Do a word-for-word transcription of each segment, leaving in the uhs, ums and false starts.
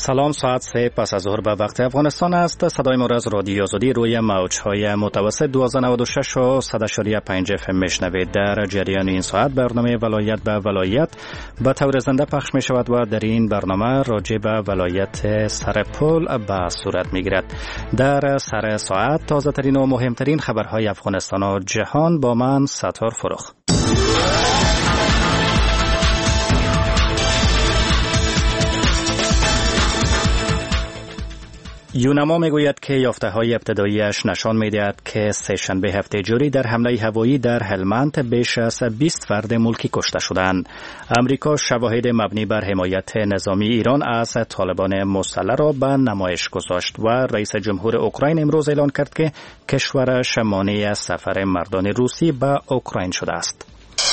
سلام، ساعت سه پس از ظهر به وقت افغانستان است. صدای ما را از رادیو آزادی روی موج‌های متوسط دویست و نود و شش و صد و پنج اف ام میشنوید. در جریان این ساعت برنامه ولایت به ولایت به طور زنده پخش می شود و در این برنامه راجع به ولایت سرپل به صورت می گیرد. در سر ساعت تازه ترین و مهمترین خبرهای افغانستان و جهان با من ستار فرخ. یونما میگوید که یافته‌های ابتداییش نشان می‌دهد که سه‌شنبه هفته جاری در حمله هوایی در هلمند بیش از بیست فرد ملکی کشته شدند. امریکا شواهد مبنی بر حمایت نظامی ایران از طالبان مسلح را به نمایش گذاشت و رئیس جمهور اوکراین امروز اعلان کرد که کشورش مانع سفر مردان روسی به اوکراین شده است.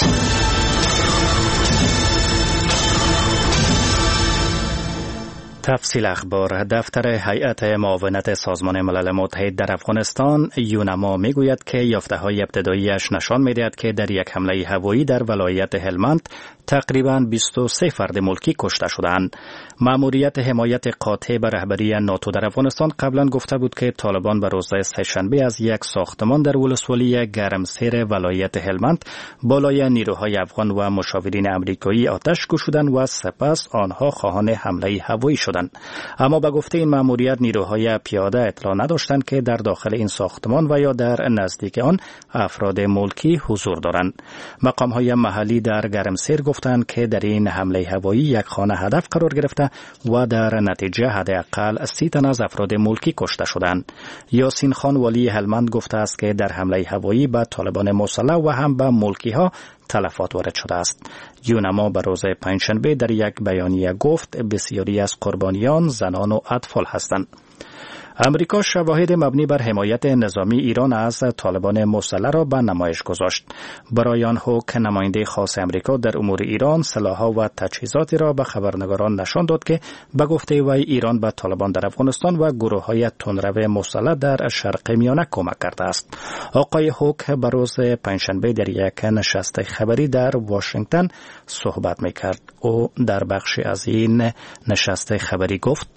تفصیل اخبار. دفتر هیئت معاونت سازمان ملل متحد در افغانستان یونما میگوید که یافته‌های ابتداییش نشان می‌دهد که در یک حمله هوایی در ولایت هلمند تقریباً بیست و سه فرد ملکی کشته شدند. مأموریت حمایت قاطع به رهبری ناتو در افغانستان قبلا گفته بود که طالبان به روز سه‌شنبه از یک ساختمان در ولسوالی گرمسیر ولایت هلمند بالای نیروهای افغان و مشاورین آمریکایی آتش گشودند و سپس آنها خواهان حمله هوایی شدند. اما به گفته این مأموریت نیروهای پیاده اطلاع نداشتند که در داخل این ساختمان و یا در نزدیک آن افراد ملکی حضور دارند. مقام‌های محلی در گرمسیر گفتند که در این حمله هوایی یک خانه هدف قرار گرفته و در نتیجه حداقل سی تن از افراد ملکی کشته شدند. یاسین خان والی هلمند گفته است که در حمله هوایی به طالبان مسلح و هم به ملکی ها تلفات وارد شده است. یونما به روز پنجشنبه در یک بیانیه گفت بسیاری از قربانیان زنان و اطفال هستند. امریکا شواهد مبنی بر حمایت نظامی ایران از طالبان مسلح را به نمایش گذاشت. برایان هوک، نماینده خاص امریکا در امور ایران، سلاح‌ها و تجهیزاتی را به خبرنگاران نشان داد که به گفته وی ایران به طالبان در افغانستان و گروه‌های تندرو مسلح در شرق میانه کمک کرده است. آقای هوک به روز پنجشنبه در یک نشست خبری در واشنگتن صحبت می‌کرد. او در بخشی از این نشست خبری گفت: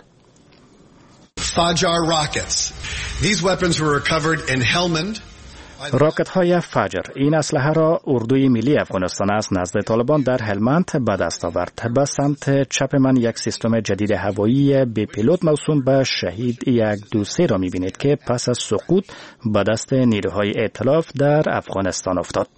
Fajar rockets. These weapons were recovered in Helmand. راکت های فجر، این اسلحه را اردوی ملی افغانستان از نزد طالبان در هلمند به دست آورد. به سمت چپ من یک سیستم جدید هوایی بی پیلوت موسوم به شهید یک دوسه را می‌بینید که پس از سقوط به دست نیروهای ائتلاف در افغانستان افتاد.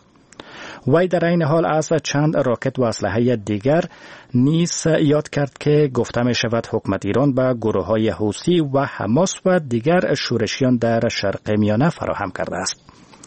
وی در این حال از چند راکت و اسلحه دیگر نیز یاد کرد که گفته می شود حکومت ایران به گروه‌های حوثی و حماس و دیگر شورشیان در شرق میانه فراهم کرده است.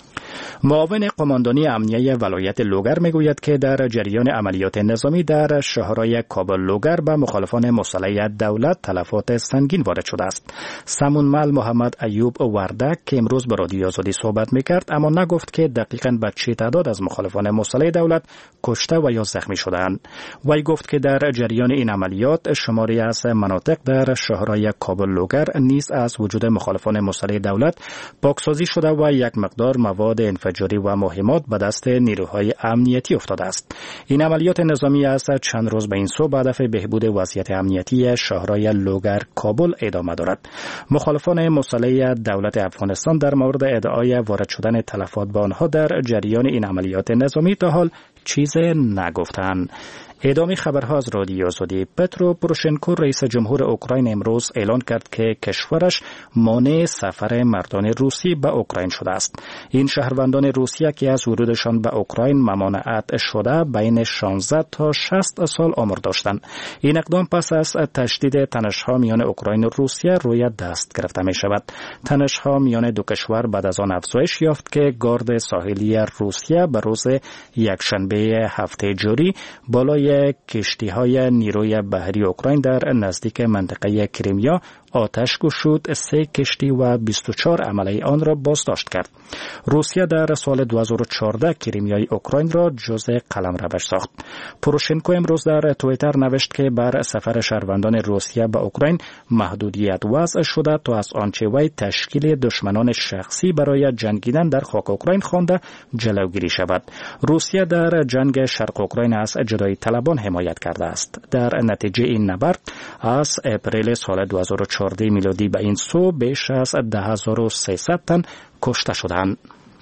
معاون قماندانی امنیه ولایت لوگر میگوید که در جریان عملیات نظامی در شهرهای کابل لوگر به مخالفان مسلح دولت تلفات سنگین وارد شده است. سمونمل محمد ایوب وردک که امروز به رادیو آزادی صحبت میکرد اما نگفت که دقیقاً به چه تعداد از مخالفان مسلح دولت کشته و یا زخمی شدند. وی گفت که در جریان این عملیات شماری از مناطق در شهرهای کابل لوگر نیز از وجود مخالفان مسلح دولت پاکسازی شده و یک مقدار مواد انفجاری و مهمات به دست نیروهای امنیتی افتاده است. این عملیات نظامی از چند روز به این سو به هدف بهبود وضعیت امنیتی شهرهای لوگر کابل ادامه دارد. مخالفان مسلح دولت افغانستان در مورد ادعای وارد شدن تلفات به آنها در جریان این عملیات نظامی تا حال چیز نگفتند. ادامه خبرها از رادیو آزادی. پترو پوروشنکو رئیس جمهور اوکراین امروز اعلان کرد که کشورش مانع سفر مردان روسی به اوکراین شده است. این شهروندان روسیه که از ورودشان به اوکراین ممانعت شده بین شانزده تا شصت سال عمر داشتند. این اقدام پس از تشدید تنش‌ها میان اوکراین و روسیه روی دست گرفته می شود. تنش‌ها میان دو کشور بعد از آن افزایش یافت که گارد ساحلی روسیه به روز یکشنبه هفته جاری بالای کشتی‌های نیروی بحری اوکراین در نزدیک منطقه کریمیا آتش گشود، سه کشتی و بیست و چهار عمله آن را بازداشت کرد. روسیه در سال دو هزار و چهارده کریمیای اوکراین را جزء قلمروش ساخت. پوروشنکو امروز در توییتر نوشت که بر سفر شهروندان روسیه به اوکراین محدودیت وضع شده تا از آنچه وی تشکیل دشمنان شخصی برای جنگیدن در خاک اوکراین خوانده جلوگیری شود. روسیه در جنگ شرق اوکراین از جدایی طلبان حمایت کرده است. در نتیجه این نبرد از اپریل سال دو هزار و چهارده میلادی به این سو بیش از ده هزار و سیصد تن کشته شدند.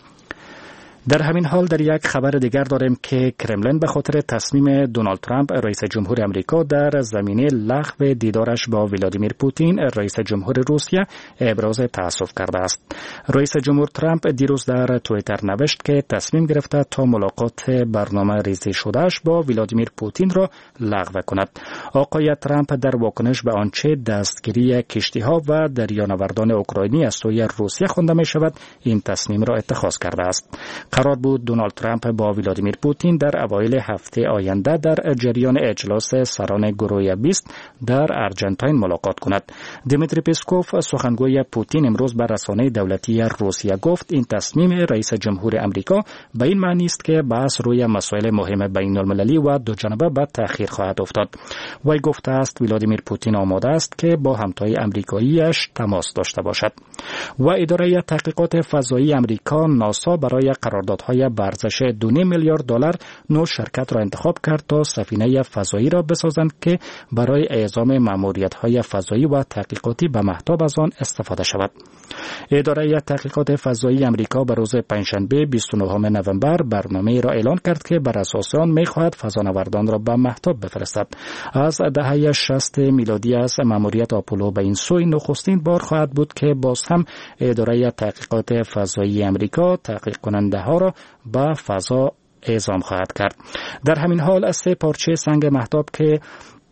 در همین حال در یک خبر دیگر داریم که کرملین به خاطر تصمیم دونالد ترامپ رئیس جمهور امریکا در زمینه لغو دیدارش با ولادیمیر پوتین رئیس جمهور روسیه ابراز تأسف کرده است. رئیس جمهور ترامپ دیروز در توییتر نوشت که تصمیم گرفته تا ملاقات برنامه ریزی شدهش با ولادیمیر پوتین را لغو کند. آقای ترامپ در واکنش به آنچه دستگیری کشتی‌ها و دریانوردان اوکراینی از سوی روسیه خوانده می شود این تصمیم را اتخاذ کرده است. قرار بود دونالد ترامپ با ولادیمیر پوتین در اوایل هفته آینده در جریان اجلاس سران گروه بیست در ارجنتاین ملاقات کند. دیمیتری پسکوف سخنگوی پوتین امروز بر رسانه دولتی روسیه گفت این تصمیم رئیس جمهور امریکا به این معنی است که بحث روی مسائل مهم بین المللی و دو جانبه به تأخیر خواهد افتاد. وی گفته است ولادیمیر پوتین آماده است که با همتای امریکاییش تماس داشته باشد. و اداره تحقیقات فضایی امریکا ناسا برای قراردادهای ارزش دو میلیارد دلار نو شرکت را انتخاب کرد تا سفینه فضایی را بسازند که برای اعزام ماموریت‌های فضایی و تحقیقاتی به مهتاب از آن استفاده شود. اداره تحقیقات فضایی امریکا به روز پنجشنبه بیست و نهم نوامبر برنامه را اعلان کرد که بر اساس آن می‌خواهد فضانوردان را به مهتاب بفرستد. از دهه شصت میلادی از ماموریت آپولو به این سوی نخستین بار خواهد بود که باز هم اداره تحقیقات فضایی امریکا تحقیق کننده ها را به فضا اعزام خواهد کرد. در همین حال از سه پارچه سنگ مهتاب که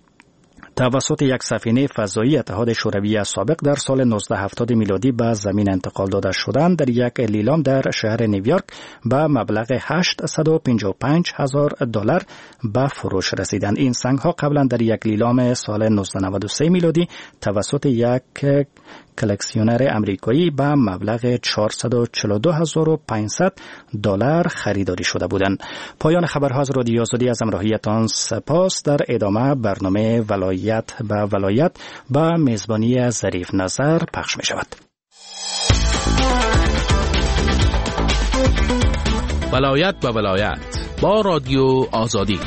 توسط یک سفینه فضایی اتحاد شوروی سابق در سال نوزده هفتاد میلادی به زمین انتقال داده شدند در یک لیلام در شهر نیویورک به مبلغ هشتصد و پنجاه و پنج هزار دلار به فروش رسیدند. این سنگ ها قبلا در یک لیلام سال نوزده نود و سه میلادی توسط یک کلکسیونر امریکایی به مبلغ چهارصد و چهل و دو هزار و پانصد دلار خریداری شده بودند. پایان خبرها از رادیو آزادی از همراهیتان سپاس. در ادامه برنامه ولایت به ولایت با میزبانی ظریف نظر پخش می شود. ولایت به ولایت با رادیو آزادی.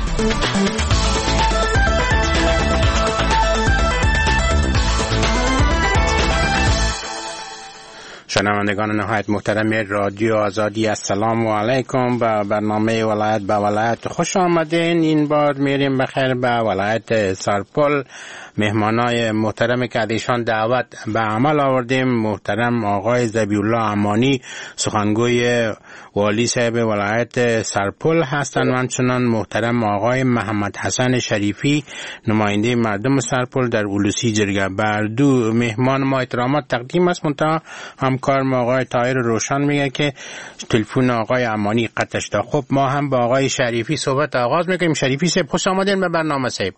شنوندگان نهایت محترم رادیو آزادی، السلام علیکم. به برنامه ولایت به ولایت خوش آمدین. این بار میریم بخیر به ولایت سرپل. مهمانای محترم که ایشان دعوت به عمل آوردیم محترم آقای ذبیحالله امانی سخنگوی والی صاحب ولایت سرپل هستند و همچنان محترم آقای محمد حسن شریفی نماینده مردم سرپل در اولوسی جرگه. بر دو مهمان ما احترامات تقدیم است. منتها همکار ما آقای طاهر روشن میگه که تلفن آقای امانی قطع شده. خب ما هم با آقای شریفی صحبت آغاز میکنیم. شریفی صاحب خوش آمدین به برنامه صاحب.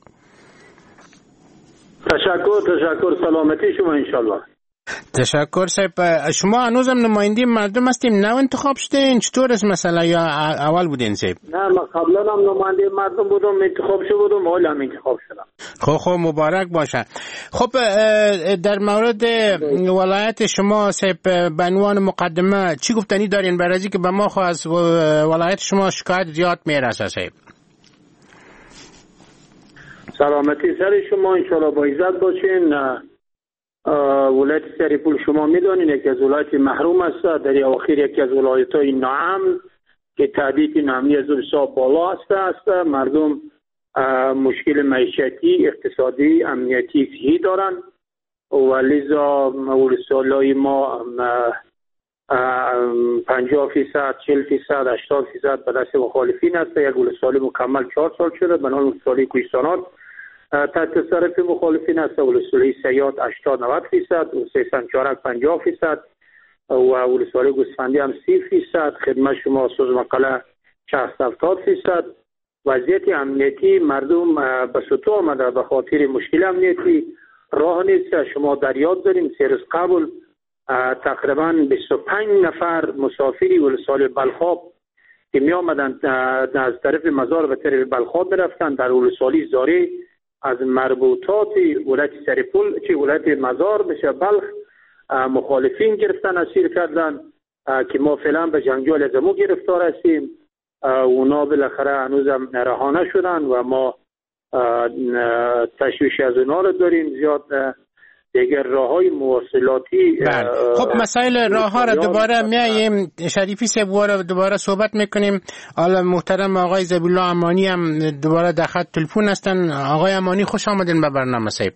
تشکر تشکر سلامتی شما انشالله. تشکر صاحب. شما هنوزم نماینده مردم هستیم، نه انتخاب شدین؟ چطور است مسئله یا اول بودین صاحب؟ نه من قبلا هم نماینده مردم بودم، انتخاب شده بودم، حالا هم انتخاب شدم. خب خب مبارک باشه. خب در مورد ولایت شما صاحب به عنوان مقدمه چی گفتنی دارین برای اینکه به ما خاص ولایت شما شکایت زیاد میرسه صاحب؟ سلامتی سر شما انشالله با عزت باشین. ولایت سرپل شما میدانین یکی از ولایت محروم است، در اواخر یکی از ولایت‌های ناامن که تعداد ناامنی از بسیار بالا است است مردم مشکل معیشتی، اقتصادی، امنیتی، صحی دارند و لذا ولسوالای ما پنجاه فیصد، چهل فیصد، هشتاد فیصد به دست مخالفین است. یک ولسوالی مکمل چهار سال شده به نام ولسوالی کوهستانات تحت تصرف مخالفین است. ولسوالی سیاد هشتاد نود فیصد و سیستان چارک پنجاه فیصد و ولسوالی گوسفندی هم سی فیصد. خدمت شما سوزمقاله شصت هفتاد فیصد. وضعیت امنیتی مردم به سطوح آمده به خاطر مشکل امنیتی راه نیست. شما در یاد دارین سه روز قبل تقریبا بیست و پنج نفر مسافری ولسوالی بلخاب که می آمدن از طرف مزار به طرف بلخاب برفتن در ولسوالی زاره از مربوطات ولایت سرپل چه ولایت مزار بشه بلخ مخالفین گرفتن اسیر کردن که ما فعلا به جنگجوی از امو گرفتار هستیم. اونا بالاخره هنوزم رها نشدن و ما تشویش از اونا رو داریم. زیاد دیگر راههای مواصلاتی. بله. خب مسائل راه ها رو دوباره میاییم شریفی صاحب دوباره صحبت میکنیم. حالا محترم آقای ذبیحالله امانی هم دوباره در خط تلفن هستن. آقای امانی خوش آمدین به برنامه صاحب.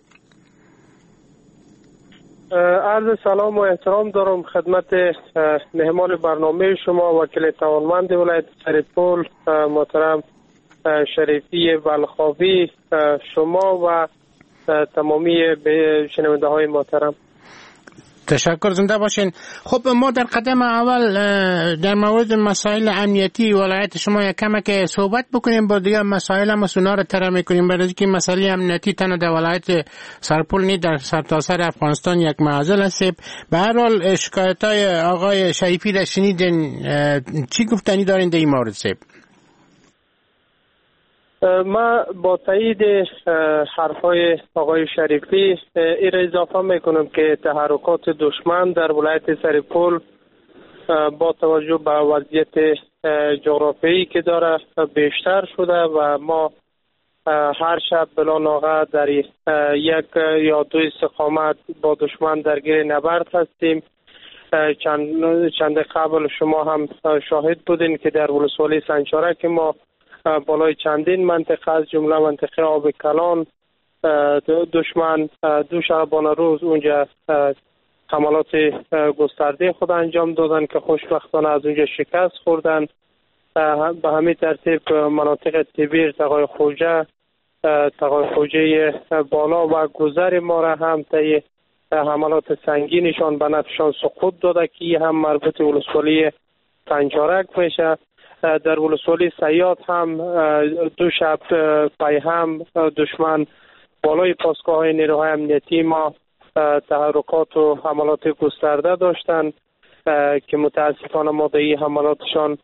عرض سلام و احترام دارم خدمت مهمان برنامه شما وکیل توانمند ولایت سرپل محترم شریفی بلخاوی، شما و تمامی شنونده های محترم. تشکر، زنده باشین. خب ما در قدم اول در مورد مسائل امنیتی ولایت شما یک کمک صحبت بکنیم، با دیگه مسائل هم سونا رو طرح میکنیم، برای اینکه مسئله امنیتی تنها در ولایت سرپل نی در سرتاسر افغانستان یک معضل است. به هر حال شکایت های آقای شریفی را شنیدین، چی گفتنی دارین در این مورد صاحب؟ ما با تایید حرفای آقای شریفی این را اضافه میکنم که تحرکات دشمن در ولایت سرپل با توجه به وضعیت جغرافیایی که داره بیشتر شده و ما هر شب بلا ناغه در یک یا دو استقامت با دشمن درگیر نبرد هستیم. چند چند قبل شما هم شاهد بودین که در ولسوالی سنجارک که ما بالای چندین منطقه از جمله منطقه آب کلان دشمن دو شبانه روز اونجا حملات گسترده خود انجام دادن که خوشبختانه از اونجا شکست خوردن. به همین ترتیب مناطق تبیر، تقای خوجه، تقای خوجه بالا و گذر ما را هم طی حملات سنگینشان به نفشان سقوط داده که هم مربوط ولسوالی سنجارک میشه. در ولسوالی سیاد هم دو شب پای هم دشمن بالای پاسگاه های نیروهای امنیتی ما تحرکات و حملات گسترده داشتن که متاسفانه ما در این حملاتشان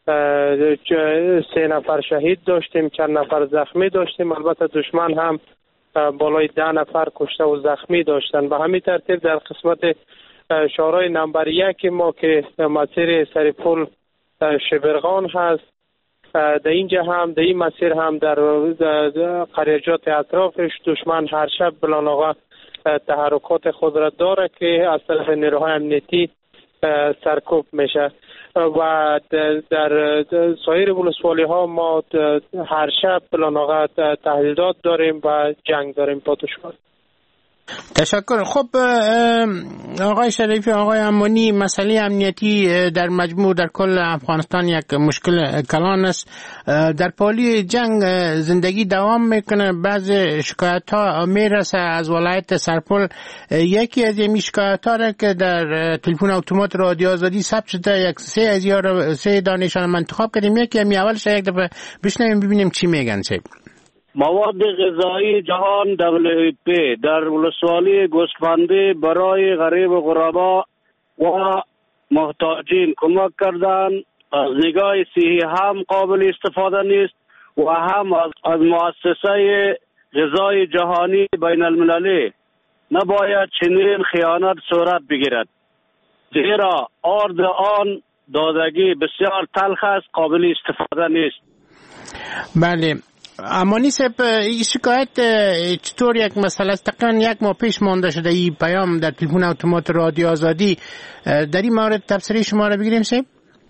سه نفر شهید داشتیم، چند نفر زخمی داشتیم. البته دشمن هم بالای ده نفر کشته و زخمی داشتن. به همین ترتیب در قسمت شهرهای نمبر یک ما که مسیر سرپل شبرغان هست، در اینجا هم در این مسیر هم در قریجات اطرافش دشمن هر شب بلاناغا تحرکات خود را داره که از طرف نیروهای امنیتی سرکوب میشه و در سایر ولسوالی ها ما هر شب بلاناغا تحلیلات داریم و جنگ داریم با دشمن. تشکر. خب آقای شریفی، آقای امانی، مسئله امنیتی در مجموع در کل افغانستان یک مشکل کلان است. در پالی جنگ زندگی دوام میکنه، بعض شکایت ها میرسه از ولایت سرپل. یکی از این شکایت ها را که در تلفن اتومات رادیو آزادی ثبت شده یک سه از یا سه دانشان من انتخاب کردیم. یکی همی اولش یک دفعه بشنویم ببینیم چی میگن. چه مواد غذایی جهان دبلیو ای پی در ولسوالی گوسفندی برای غریب و غربا و محتاجین کمک کردن. از نگاه صحی هم قابل استفاده نیست و هم از مؤسسه غذای جهانی بین المللی نباید چنین خیانت صورت بگیرد، زیرا آرد آن دادگی بسیار تلخ است، قابل استفاده نیست. بله امانی صاحب، این شکایت چطور یک مسئله است؟ تقریبا یک ماه پیش مانده شده این پیام در تلفن اتومات رادیو آزادی. در این مورد تفسیر شما را بگیریم صاحب.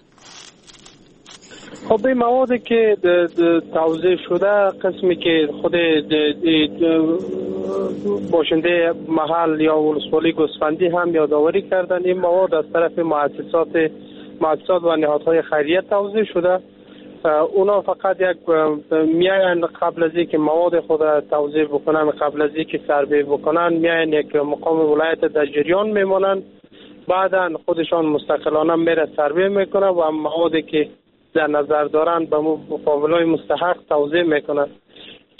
خب این موادی که توضیح شده قسمی که خود باشنده محل یا ولسوالی گوسفندی هم یادآوری کردن، این مواد از طرف مؤسسات مؤسسات و نهادهای خیریه توضیح شده. اونا فقط یک میاین قبل از اینکه مواد خود را توضیح بکنن، قبل از اینکه سربه بکنن، میاین یک مقام ولایت در جریان میمونن، بعدا خودشان مستقلانه میره سربه میکنن و موادی که در نظر دارن به مقابلای مستحق توضیح میکنن.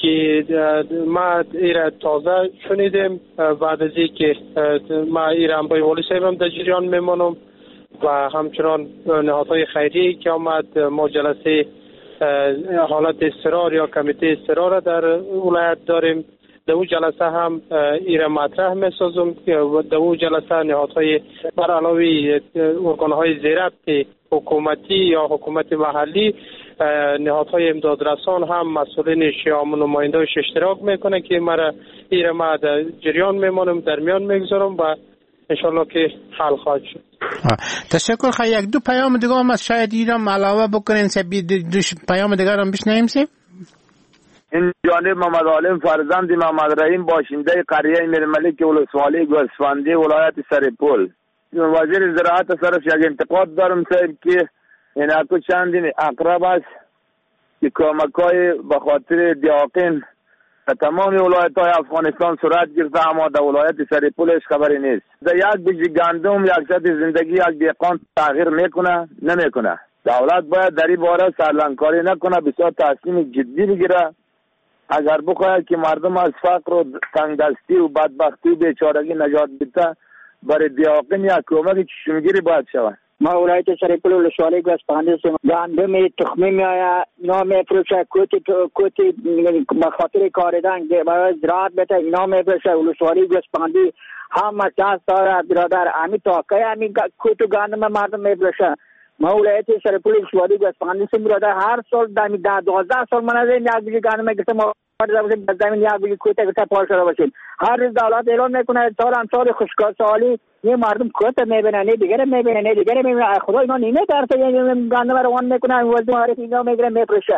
که ما ایره تازه شنیدیم بعد از اینکه ما ایره هم با والی صاحبم در جریان میمانم و همچنان نهادهای خیریه که آمد ما جلسه حالت اضطرار یا کمیته اضطرار در ولایت داریم. در اون جلسه هم ایره مطرح میسازم که در اون جلسه نهادهای بر علاوه ارگانهای زیربط حکومتی یا حکومت محلی نهادهای امدادرسان هم مسئولین شیام نماینده‌اش اشتراک میکنه که مرا ایره ما در جریان میمانم در میان میگذارم و انشالله که حل خواهد شد. تشکر. خیلی یک دو پیام دیگه هم از شاید ایران علاوه بکنین سبی دو پیام دیگه هم بشنویم سی. این جانب محمد عالم فرزند محمد رحیم باشنده قریه میرملک ولسوالی گوسفندی ولایت سرپل. وزیر زراعت طرف یک انتقاد دارم صاحب که این اکو چندین اقرب است که کمک‌های به خاطر دیاقین تمام ولایت های افغانستان صورت گرفته اما در ولایت سرپلش خبری نیست. در یک بیج گندم یک سطح زندگی یک دهقان تغییر میکنه نمیکنه. دولت باید در این باره سرلنکاری نکنه، بسیار تصمیم جدی بگیره. اگر بخواهد که مردم از فقر و تنگدستی و بدبختی و بیچارگی نجات بده برای دیاقین یک کمک چشمگیری باید شود. ما ولایت سرپل ولسوالی گوسفندی گندم تخمی میآید اینا میفروشه، کوتی کوتی به خاطر کاردن برای زراعت بده اینا میفروشه. ولسوالی گوسفندی هم مچاس دارد برادر امی تاکه امی کوتو گندم مردم میفروشه. ما ولایت سرپل ولسوالی گوسفندی سم برادر هر سال دمی ده دوازده سال من از این یک بیج گندم میگیرم ما در زمین یک بیج کوته کوته پال شده باشیم. هر روز دولت اعلان میکنه سال هم سال خوشگذرانی یه مردم کوته میبینن نه دیگه میبینن نه دیگه میبینن. خدا اینا نیمه درته گندم روان میکنن وزن معرفی اینا میگیرن میفروشه.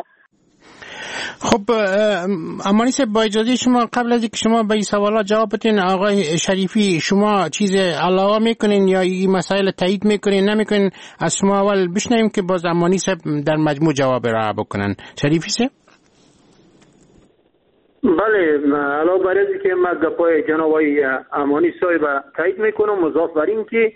خب امانی صاحب با اجازه شما قبل از اینکه شما به این سوالات جواب بدین آقای شریفی شما چیز علاوه میکنین یا این مسائل تایید میکنین نمیکنین؟ از شما اول بشنویم که باز امانی صاحب در مجموع جواب را بکنن. شریفی صاحب. بله علاوه بر از که ما گپای جناب آقای امانی صاحب تایید میکنم، مضاف بر این که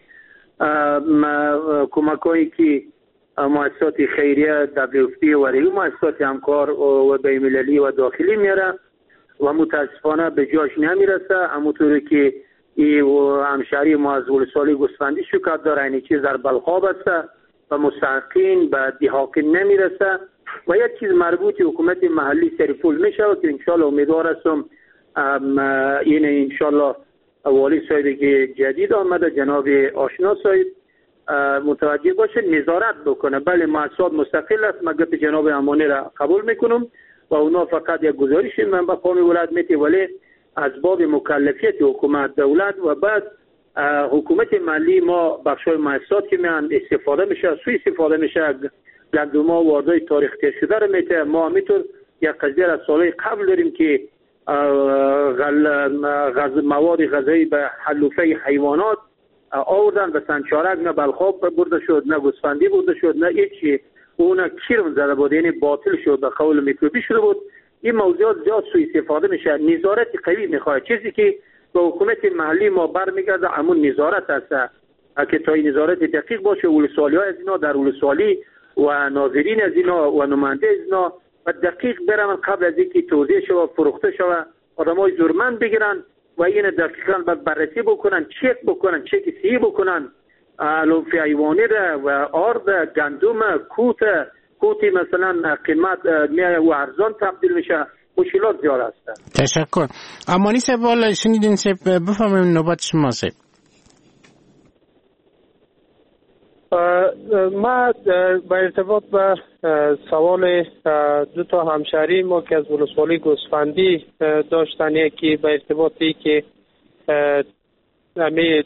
کمکایی که مؤسسات خیریه دبلیو اف پی و ریو مؤسسات همکار و بین‌المللی و داخلی میاره و متاسفانه به جاش نمیرسه. همونطوری که ای همشهری ما از ولسوالی گوسفندی شکایت داره این چیز در بلخاب است و مستحقین به دیحاقین نمیرسه و یک چیز مربوط حکومت محلی سرپل میشه که انشالله امیدوار هستم این انشالله والی صاحبی که جدید آمده جناب آشنا صاحب متوجه باشه نظارت بکنه. بله مؤسسات مستقل است، من گفت جناب امانی را قبول میکنم و اونا فقط یک گزارش من به قوم ولایت میته ولی از باب مکلفیت حکومت دولت و بعد حکومت محلی ما بخشای مؤسسات که میان استفاده میشه سوء استفاده میشه گندما واردای تاریخ تیر شده رو میته. ما همینطور یک قضیه از سالهای قبل داریم که غذ مواد غذایی به حلوفه حیوانات آوردن به سنچارک نه بلخاب برده شد نه گوسفندی برده شد نه هیچی، اون کیرم زده بود یعنی باطل شد به قول میکروبی شده بود. این موضوعات زیاد سوء استفاده میشه. نظارت قوی میخواد چیزی که به حکومت محلی ما برمیگرده همون نظارت است که تا این نظارت دقیق باشه ولسوالی ها از اینا در ولسوالی و ناظرین از اینا و نماینده از اینا و دقیق برن قبل از اینکه توزیع شود فروخته شود آدمای زورمند بگیرن و این دقیقاً بررسی بکنن، چک بکنن، چک صحیح بکنن علوف حیوانی و آرد گندم کوت کوتی مثلا قیمت میای و ارزان تبدیل میشه. مشکلات زیاد هست. تشکر. امانی صاحب والا شنیدین صاحب بفهمیم نوبت شما صاحب. ما با ارتباط به سوال دو تا همشهری ما که از ولسوالی گوسفندی داشتن یکی به ارتباطی که همه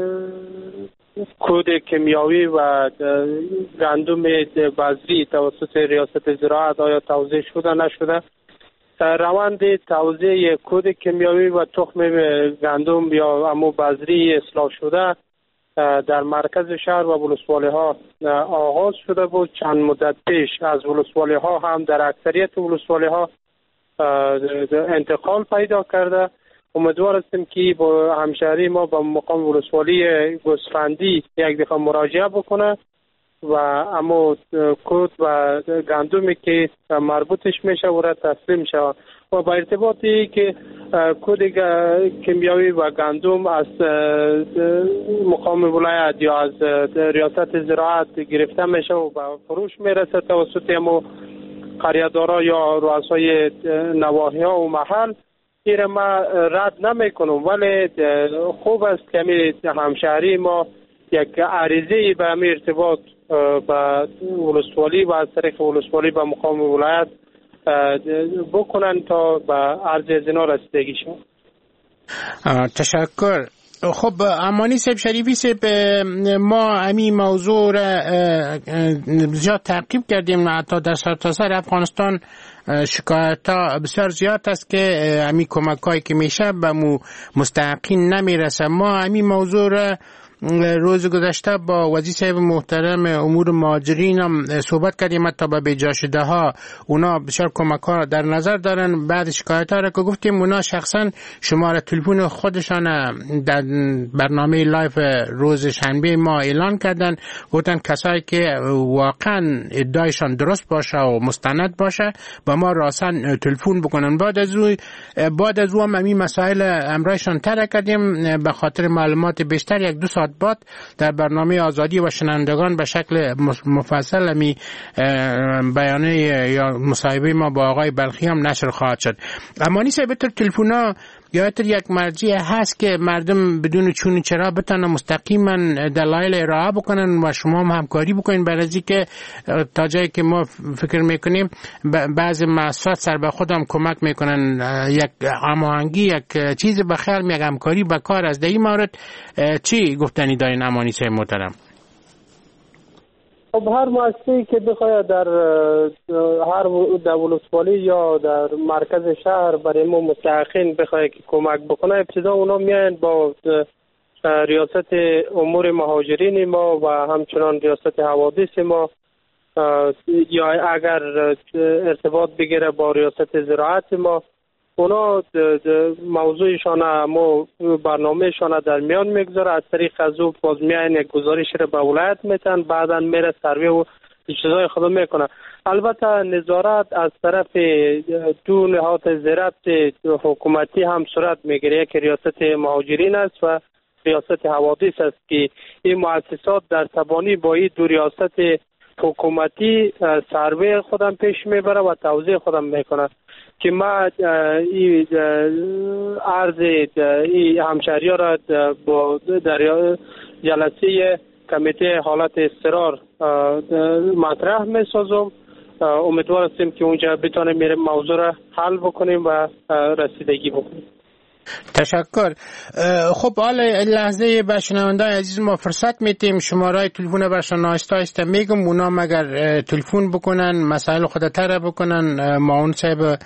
کود کیمیاوی و گندم بذری توسط ریاست زراعت آیا توزیع شده نشده. روند توزیع کود کیمیاوی و تخم گندم یا امو بذری اصلاح شده در مرکز شهر و ولسوالی ها آغاز شده بود. چند مدت پیش از ولسوالی ها هم در اکثریت ولسوالی ها انتقال پیدا کرده. امیدوار هستیم که با همشهری ما با مقام ولسوالی گوسفندی یک دفعه مراجعه بکنه و امو کود و گندمی که مربوطش میشه و تسلیم شود و با ارتباطی که کود کیمیاوی و گندم از مقام ولایت یا از ریاست زراعت گرفته میشه و به فروش میرسه توسط امو قریه‌دارا یا رؤسای نواحی ها و محل. این ما رد نمی کنم، ولی خوب است که همشهری ما یک عریضه به همین ارتباط به ولسوالی و از طریق ولسوالی به مقام ولایت بکنن تا به عرض از اینا رسیدگی شد. تشکر. خب امانی صاحب، شریفی صاحب، ما امی موضوع را زیاد تعقیب کردیم، حتی در سرتاسر افغانستان شکایت ها بسیار زیاد است که امی کمک هایی که میشه به مستحقین نمیرسه. ما امی موضوع را روز گذشته با وزیر صاحب محترم امور مهاجرین هم صحبت کردیم، حتی به بیجا شده ها اونا بسیار کمک ها در نظر دارن. بعد شکایت ها را که گفتیم اونا شخصا شماره تلفن خودشان در برنامه لایف روز شنبه ما اعلان کردن، گفتن کسایی که واقعا ادعایشان درست باشه و مستند باشه با ما راسن تلفن بکنن. بعد از او بعد از او هم این مسائل امرایشان تر کردیم به خاطر معلومات بیشتر. یک دو ساعت بعد در برنامه آزادی و شنوندگان به شکل مفصل می بیانیه یا مصاحبه ما با آقای بلخی هم نشر خواهد شد. اما نیست بهتر تلفونا یا تر یک مرجع هست که مردم بدون چون چرا بتونن مستقیما دلایل ارائه بکنن و شما هم همکاری بکنین، برای از اینکه تا جایی که ما فکر میکنیم بعضی مؤسسات سر به خودم کمک میکنن یک هماهنگی یک چیز بخیر یک همکاری به کار از این مورد چی گفتنی دارین امانی صاحب محترم؟ خب هر مؤسسه‌ای که بخواد در هر در ولسوالی یا در مرکز شهر برای ما مستحقین بخواد که کمک بکنه، ابتدا اونا میان با ریاست امور مهاجرین ما و همچنان ریاست حوادث ما یا اگر ارتباط بگیره با ریاست زراعت ما، اونا موضوعشان ما برنامهشان در میان میگذاره، از طریق از او باز میان یک گزارش را به ولایت میتن، بعدا میره سروی و چیزای خود میکنه. البته نظارت از طرف دو نهاد زراعت حکومتی هم صورت میگیره که ریاست مهاجرین است و ریاست حوادث است که این مؤسسات در تبانی با این دو ریاست حکومتی سروی خودم پیش میبره و توضیح خودم میکنه که ما این عرض این همشهری ها را با در جلسه کمیته حالت اضطرار مطرح میسازم. امیدوار هستیم که اونجا بتانیم میریم موضوع را حل بکنیم و رسیدگی بکنیم. تشکر. خب حالا لحظه به شنونده‌های عزیز ما فرصت میتیم، شماره تلفن برشان آهسته آهسته میگم، اونا مگر تلفن بکنن مسائل خود تر بکنن. معاون صاحب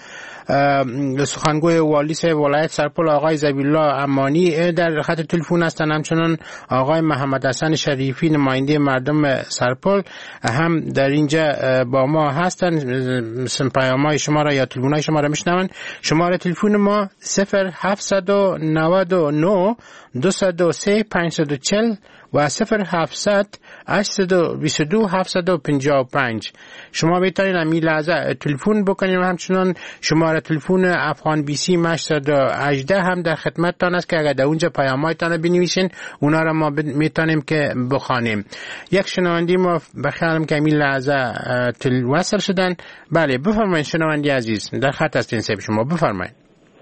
سخنگوی والی صاحب ولایت سرپل آقای ذبیح الله امانی در خط تلفن هستن، همچنان آقای محمد حسن شریفی نماینده مردم سرپل هم در اینجا با ما هستن. پیام‌های شما را یا تلفن‌های شما را میشنون. شماره تلفن ما صفر هفتصد و نود و نه دویست و سه پانصد و چهل و صفر هفتصد هشتصد و بیست و دو هفتصد و پنجاه و پنج. شما میتونید همین لحظه تلفن بکنید. همچنان شماره تلفن افغان بی سی هشتصد و هجده هم در خدمتتان است که اگر در اونجا پیام‌هایتان بنویسین اونا را ما میتونیم که بخوانیم. یک شنوندی ما بخیرم که همین لحظه تل وصل شدن. بله بفرمایید شنوندی عزیز، در خط هستین صاحب، شما بفرمایید.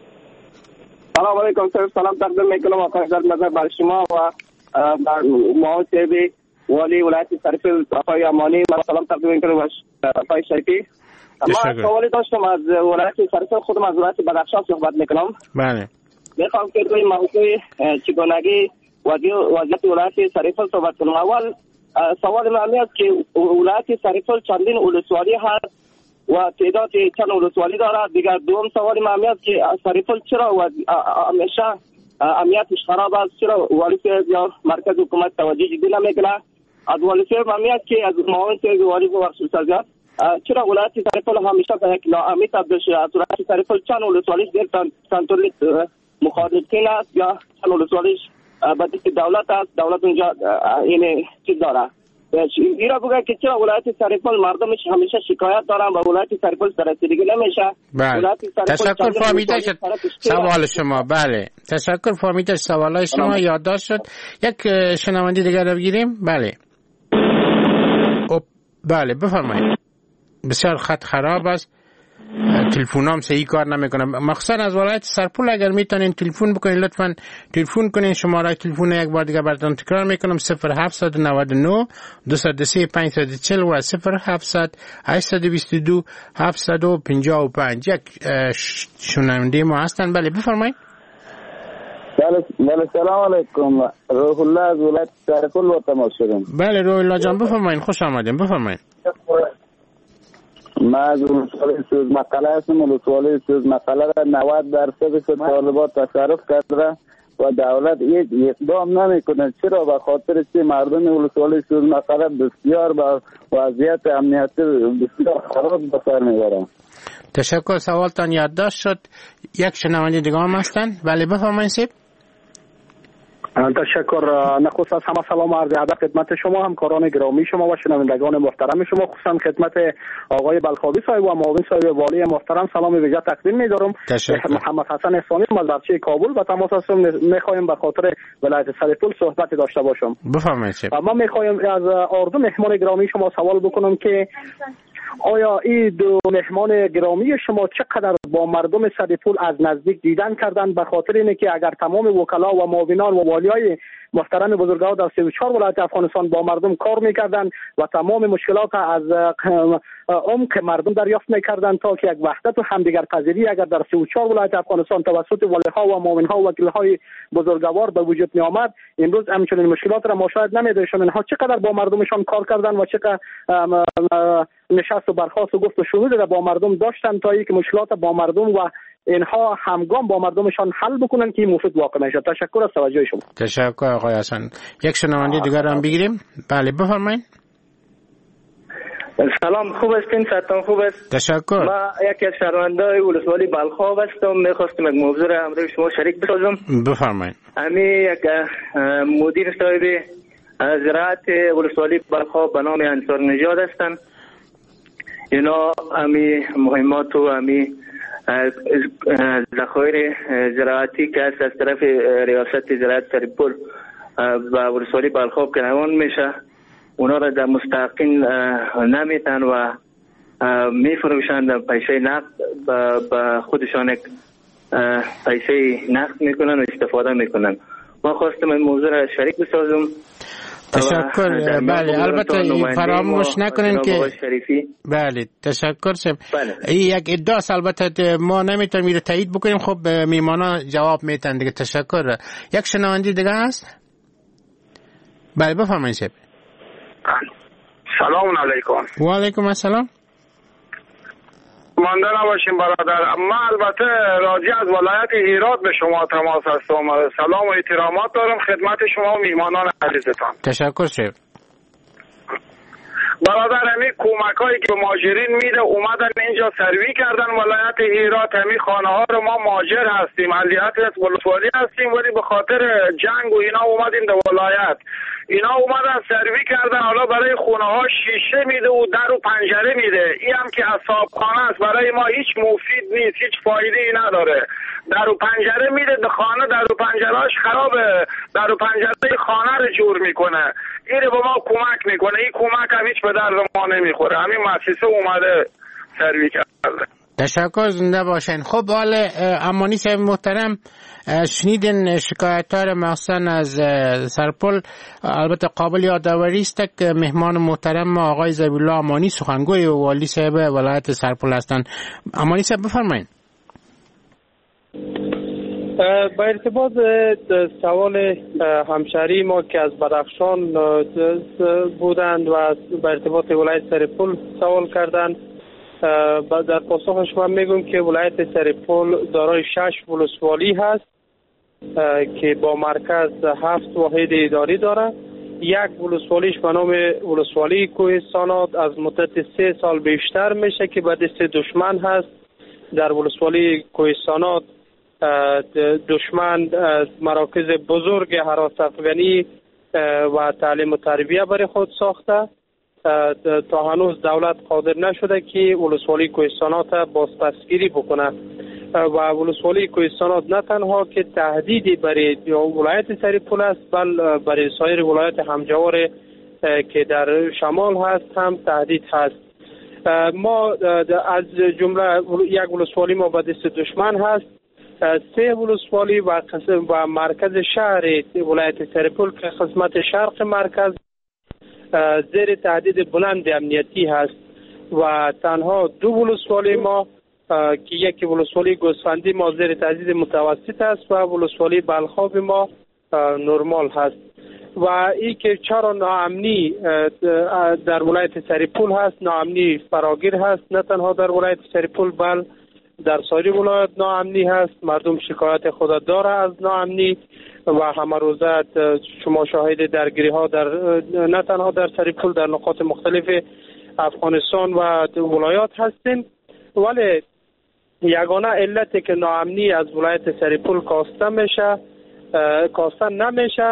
سلام علیکم صاحب، سلام تقدیم میکنم آقای در نظر بر شما و بر معاون صاحب والی ولایت سرپل آقای امانی. من سلام تقدیم میکنم و آقای شریفی. ما سوالی داشتم از ولایت سرپل، خودم از ولایت بدخشان صحبت میکنم. بله. میخوام که روی موضوع چگونگی وضعیت ولایت سرپل صحبت کنم. اول سوال من این است که ولایت سرپل چندین ولسوالی هست و تعداد چند ولسوالی دارد. دیگر دوم سوال من این است که سرپل چرا همیشه امنیتش خراب است، چرا والی صاحب یا مرکز حکومت توجه جدی نمیکنه؟ از والی صاحب من این است که از معاون صاحب والی بخشش سازد چرا ولایت سرپل همیشه به یک ناامنی تبدیل شده؟ از ولایت سرپل چند ولسوالیش در کنترل مخالفین است یا چند ولسوالیش به دست دولت است؟ دولت اونجا این چیز داره. ایرا بگه که چرا ولایت سرپل مردمش همیشه شکایت دارن و ولایت سرپل سرسیدگی نمیشه. بله تشکر فهمیده شد سوال شما. بله تشکر فهمیده سوال شما یادداشت شد. یک شنونده دیگر رو بگیریم. بله بله بفرمایید. بسیار خط خراب است، تلفنام صحیح کار نمیکنه، مخصوصا از ولایت سرپل. اگر میتونین تلفن بکنین لطفا تلفن کنین. شماره تلفن یک بار دیگه براتون تکرار میکنم: صفر هفت نه نه دو صفر سه پنج صفر چهل و صفر هفت هشت دو دو هفت پنج پنج. یک شنونده ما هستن. بله بفرمایید. بله سلام علیکم. روح الله از ولایت سرپل و تماس شدم. بله روح الله جان بفرمایید، خوش آمدین. بفرمایید. ما از ولسوالی سوز مقاله هستم. ولسوالی سوز مقاله را نود درصد طالبات تصرف کرده و دولت هیچ اقدام نمیکنه. چرا؟ به خاطر چه مردم ولسوالی سوز مقاله بسیار با وضعیت امنیتی بسیار خراب به سر میبرن. تشکر، سوالتان یادداشت شد. یک شنونده دیگه هم هستن. بله بفرمایید سیب. تشکر. نخست از همه سلام و عرض ادب خدمت شما، همکاران گرامی شما و شنوندگان محترم شما، خصوصا خدمت آقای بلخابی صاحب و معاون صاحب والی محترم سلام ویژه تقدیم می‌دارم. محمد حسن احسانی از بچه کابل و تماس هستم. می‌خوایم به خاطر ولایت سرپل صحبت داشته باشم. بفرمایید. ما می‌خوایم از اردو مهمان گرامی شما سوال بکنم که آیا این دو مهمان گرامی شما چقدر با مردم سرپل از نزدیک دیدن کردند؟ به خاطر اینه که اگر تمام وکلا و معاونان و والیای محترم بزرگوار در سی و چهار ولایت افغانستان با مردم کار میکردن و تمام مشکلات از عمق مردم دریافت میکردن تا که یک وحدت و همدیگر پذیری اگر در سی و چهار ولایت افغانستان توسط والیها و معاونها و وکیلهای بزرگوار به وجود می آمد، امروز همچنین مشکلات را مشاهده نمی‌داشتیم. اینها چقدر با مردمشان کار کردن و چقدر نشست و برخاست و گفت و شنود را با مردم داشتن تا اینکه مشکلات با مردم و اینها همگام با مردمشان حل بکنن که مفید واقع میشه. تشکر از توجه شما. تشکر آقای حسن. یک شنونده دیگر هم بگیریم. بله بفرمایید. سلام، خوب هستین؟ صحتتان خوب است؟ تشکر. ما یکی از شهروندان ولسوالی بلخاب هستم. میخواستم یک موضوع را امروز شما شریک بسازم. بفرمایید. امی یک مدیر صاحب زراعت ولسوالی بلخاب به نام انصار نژاد هستند. اینا امی مهمات و امی ذخایر زراعتی که از طرف ریاست زراعت سرپل و ولسوالی بلخاب که روان میشه، اونا را در مستقیم نمیتن و میفروشند پیسه نقد به خودشان یک پیسه نقد میکنن و استفاده میکنن. ما خواستم این موضوع را شریک بسازم. تشکر. بله البته فراموش نکنین که بله تشکر شم. بله. یک ادعاست، البته ما نمیتونیم میره تایید بکنیم. خب میمانا جواب میتن دیگه. تشکر. یک شنونده دیگه هست. بله بفرمایید شب. سلام علیکم. و علیکم السلام. مانده نباشیم برادر. ما البته راضی از ولایت هرات به شما تماس هستم. سلام و احترامات دارم خدمت شما و میهمانان عزیزتان. تشکر شد. برادر همین کمک هایی که مهاجرین میده اومدن اینجا سروی کردن ولایت هرات. همین خانه ها رو ما مهاجر هستیم، اهلیت ولسوالی هستیم، ولی به خاطر جنگ و اینا اومدیم در ولایت. اینا اومدن سروی کردن، حالا برای خونه ها شیشه میده و در و پنجره میده. این هم که اصحاب خانه است، برای ما هیچ مفید نیست، هیچ فایده ای نداره. در و پنجره میده به خانه، در و پنجرهاش خرابه، در و پنجره خانه رو جور میکنه. این به ما کمک میکنه. این کمک هم هیچ به درد ما نمیخوره. همین مؤسسه اومده سروی کرده. تشکر، زنده باشین. خب حالا امانی صاحب محترم، شنیدین شکایت‌ها مخصوصاً از سرپل. البته قابل یادآوری است که مهمان محترم آقای ذبیح‌الله امانی سخنگوی والی صاحب ولایت سرپل هستند. امانی صاحب بفرمایید. با ارتباط سوال همشهری ما که از بدخشان بودند و با ارتباط ولایت سرپل سوال کردند، در پاسخ شما میگم که ولایت سرپل دارای شش ولسوالی هست که با مرکز هفت واحد اداری داره. یک ولسوالیش به نام ولسوالی کوهستانات از مدت سه سال بیشتر میشه که به دست دشمن هست. در ولسوالی کوهستانات دشمن مراکز بزرگ هراس افغانی و تعلیم و تربیه برای خود ساخته. تا هنوز دولت قادر نشده که ولسوالی کوهستانات بازپسگیری بکنه و ولسوالی کوهستانات نه تنها که تهدیدی برای ولایت سریپول است، بل برای سایر ولایت همجوار که در شمال هست هم تهدید هست. ما از جمله یک ولسوالی ما به دست دشمن هست، سه ولسوالی و و مرکز شهر ولایت سریپول که قسمت شرق مرکز زیر تهدید بلند امنیتی هست و تنها دو ولسوالی ما که یکی ولسوالی گوسفندی ما زیر تهدید متوسط است و ولسوالی بلخاب ما نرمال هست. و این که چرا ناامنی در ولایت سریپول هست، ناامنی فراگیر هست، نه تنها در ولایت سریپول بل در سایر ولایت ناامنی هست. مردم شکایت خود داره از ناامنی و همه روزه شما شاهد درگیری ها در نه تنها در سریپول در نقاط مختلف افغانستان و ولایات هستیم. ولی یگانه علتی که ناامنی از ولایت سریپول کاسته میشه کاسته نمیشه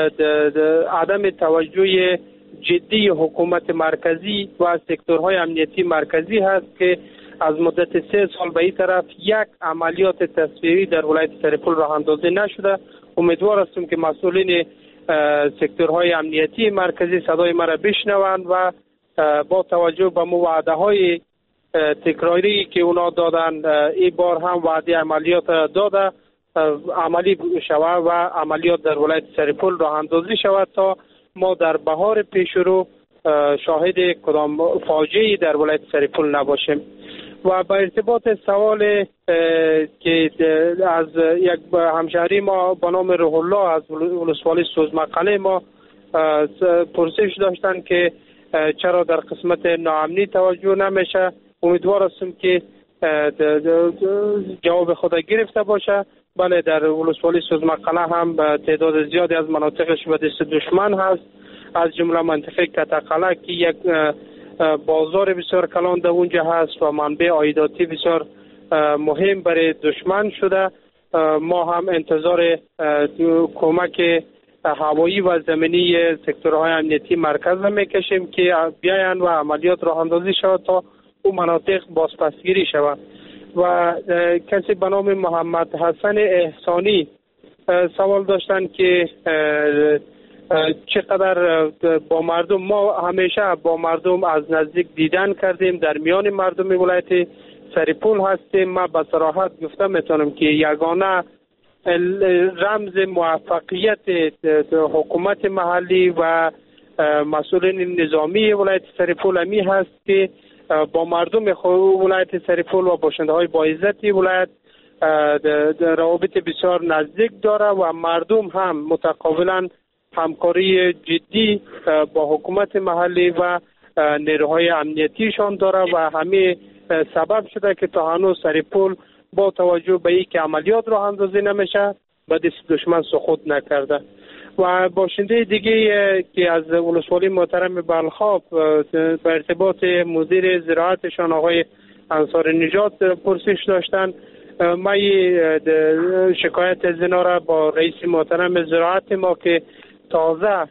عدم توجه جدی حکومت مرکزی و سکتورهای امنیتی مرکزی هست که از مدت سه سال به این طرف یک عملیات تصویری در ولایت سریپول راه اندازی نشده. امیدوار هستم که مسئولین سکتورهای امنیتی مرکزی صدای مرا بشنوند و با توجه به وعده های تکراری که اونا دادن این بار هم وعده عملیات داده عملی شود و عملیات در ولایت سریپول راه اندازی شود تا ما در بهار پیشرو شاهد کدام فاجعه‌ای در ولایت سریپول نباشیم. و به ارتباط سوال که از یک همشهری ما به نام روح الله از ولسوالی سوزمقله ما پرسش داشتن که چرا در قسمت ناامنی توجه نمیشه، امیدوار هستم که جواب خود گرفته باشه. بله، در ولسوالی سوزمقله هم تعداد زیادی از مناطقش به دست دشمن هست، از جمله منطقه کتقله که یک بازار بسیار کلان در اونجا هست و منبع عایداتی بسیار مهم برای دشمن شده. ما هم انتظار کمک هوایی و زمینی سکتورهای امنیتی مرکز میکشیم که بیاین و عملیات راه اندازی شود تا اون مناطق بازپسگیری شود. و کسی به نام محمد حسن احسانی سوال داشتن که چقدر با مردم، ما همیشه با مردم از نزدیک دیدن کردیم، در میان مردم ولایت سریپول هستیم. ما به صراحت گفته میتونم که یگانه رمز موفقیت حکومت محلی و مسئولین نظامی ولایت سریپول امی هست که با مردم ولایت سریپول و باشنده های با عزتی ولایت روابط بسیار نزدیک داره و مردم هم متقابلا همکاری جدی با حکومت محلی و نیروهای امنیتیشان داره و همه سبب شده که تا هنوز سریپول با توجه به اینکه عملیات راه اندازی نمیشه به دست دشمن سقوط نکرده. و باشنده دیگه که از ولسوالی محترم بلخاب به ارتباط مدیر زراعتشان آقای انصار نجات پرسش داشتن، ما شکایت از اینا را با رئیس محترم زراعت ما که تازه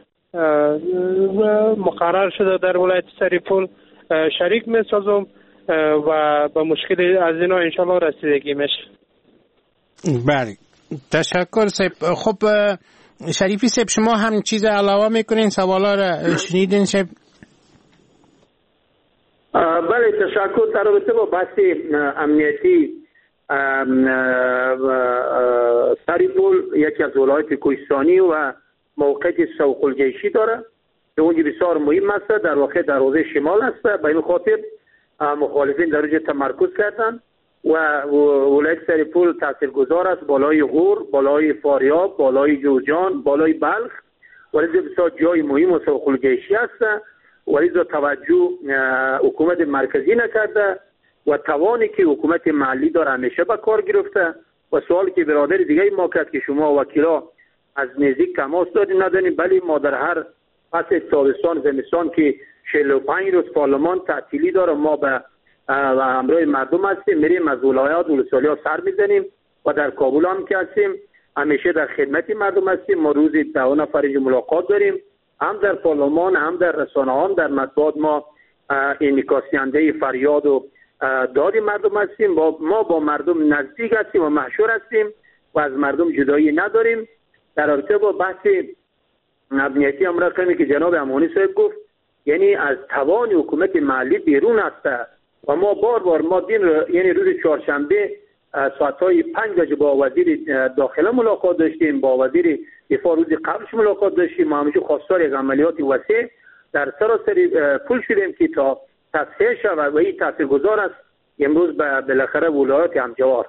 مقرر شده در ولایت سریپول شریک می سازم و به مشکل از اینا انشالله رسیدگی میشه. بله، تشکر سیب. خب شریفی سیب، شما هم چیز علاوه میکنین؟ سوالا را شنیدین سیب؟ بله، تشکر. در رابطه با بحث امنیتی سریپول یکی از ولایت کوهستانی و موقعیت سوق الجیشی داره که اونجا بسیار مهم است، در واقع در حوزه شمال است. به این خاطر مخالفین در اونجا تمرکز کردن و ولایت سریپول تاثیرگذار است بالای غور، بالای فاریاب، بالای جوزجان، بالای بلخ، ولی بسیار جای مهم و سوق الجیشی است. ولی توجه حکومت مرکزی نکرده و توانی که حکومت محلی داره همیشه به کار گرفته. و سوالی که برادر دیگه ما کرد که شما وکیلا از نزدیک تماس دادین ندارین، ولی ما در هر فصل تابستان زمستان که چهل و پنج روز پارلمان تعطیلی داره ما به همراه مردم هستیم، میریم از ولایات ولسوالی ها سر میزنیم و در کابل هم که هستیم همیشه در خدمت مردم هستیم. ما روزی ده نفر ملاقات داریم، هم در پارلمان، هم در رسانه، هم در مطبوعات. ما انعکاسنده فریاد و داد مردم هستیم. با ما با مردم نزدیک هستیم و محشور هستیم و از مردم جدایی نداریم. در رابطه با بحث امنیتی هم رقمی که جناب امانی صاحب گفت، یعنی از توان حکومت محلی بیرون است و ما بار بار ما دین یعنی روز چهارشنبه ساعتهای پنج بجه با وزیر داخله ملاقات داشتیم، با وزیر دفاع روز قبلش ملاقات داشتیم. ما همیشه خواستار یک عملیات وسیع در سراسر پول شدیم که تا تصفیه شود و این تاثیرگذار است امروز بالاخره ولایت همجوار.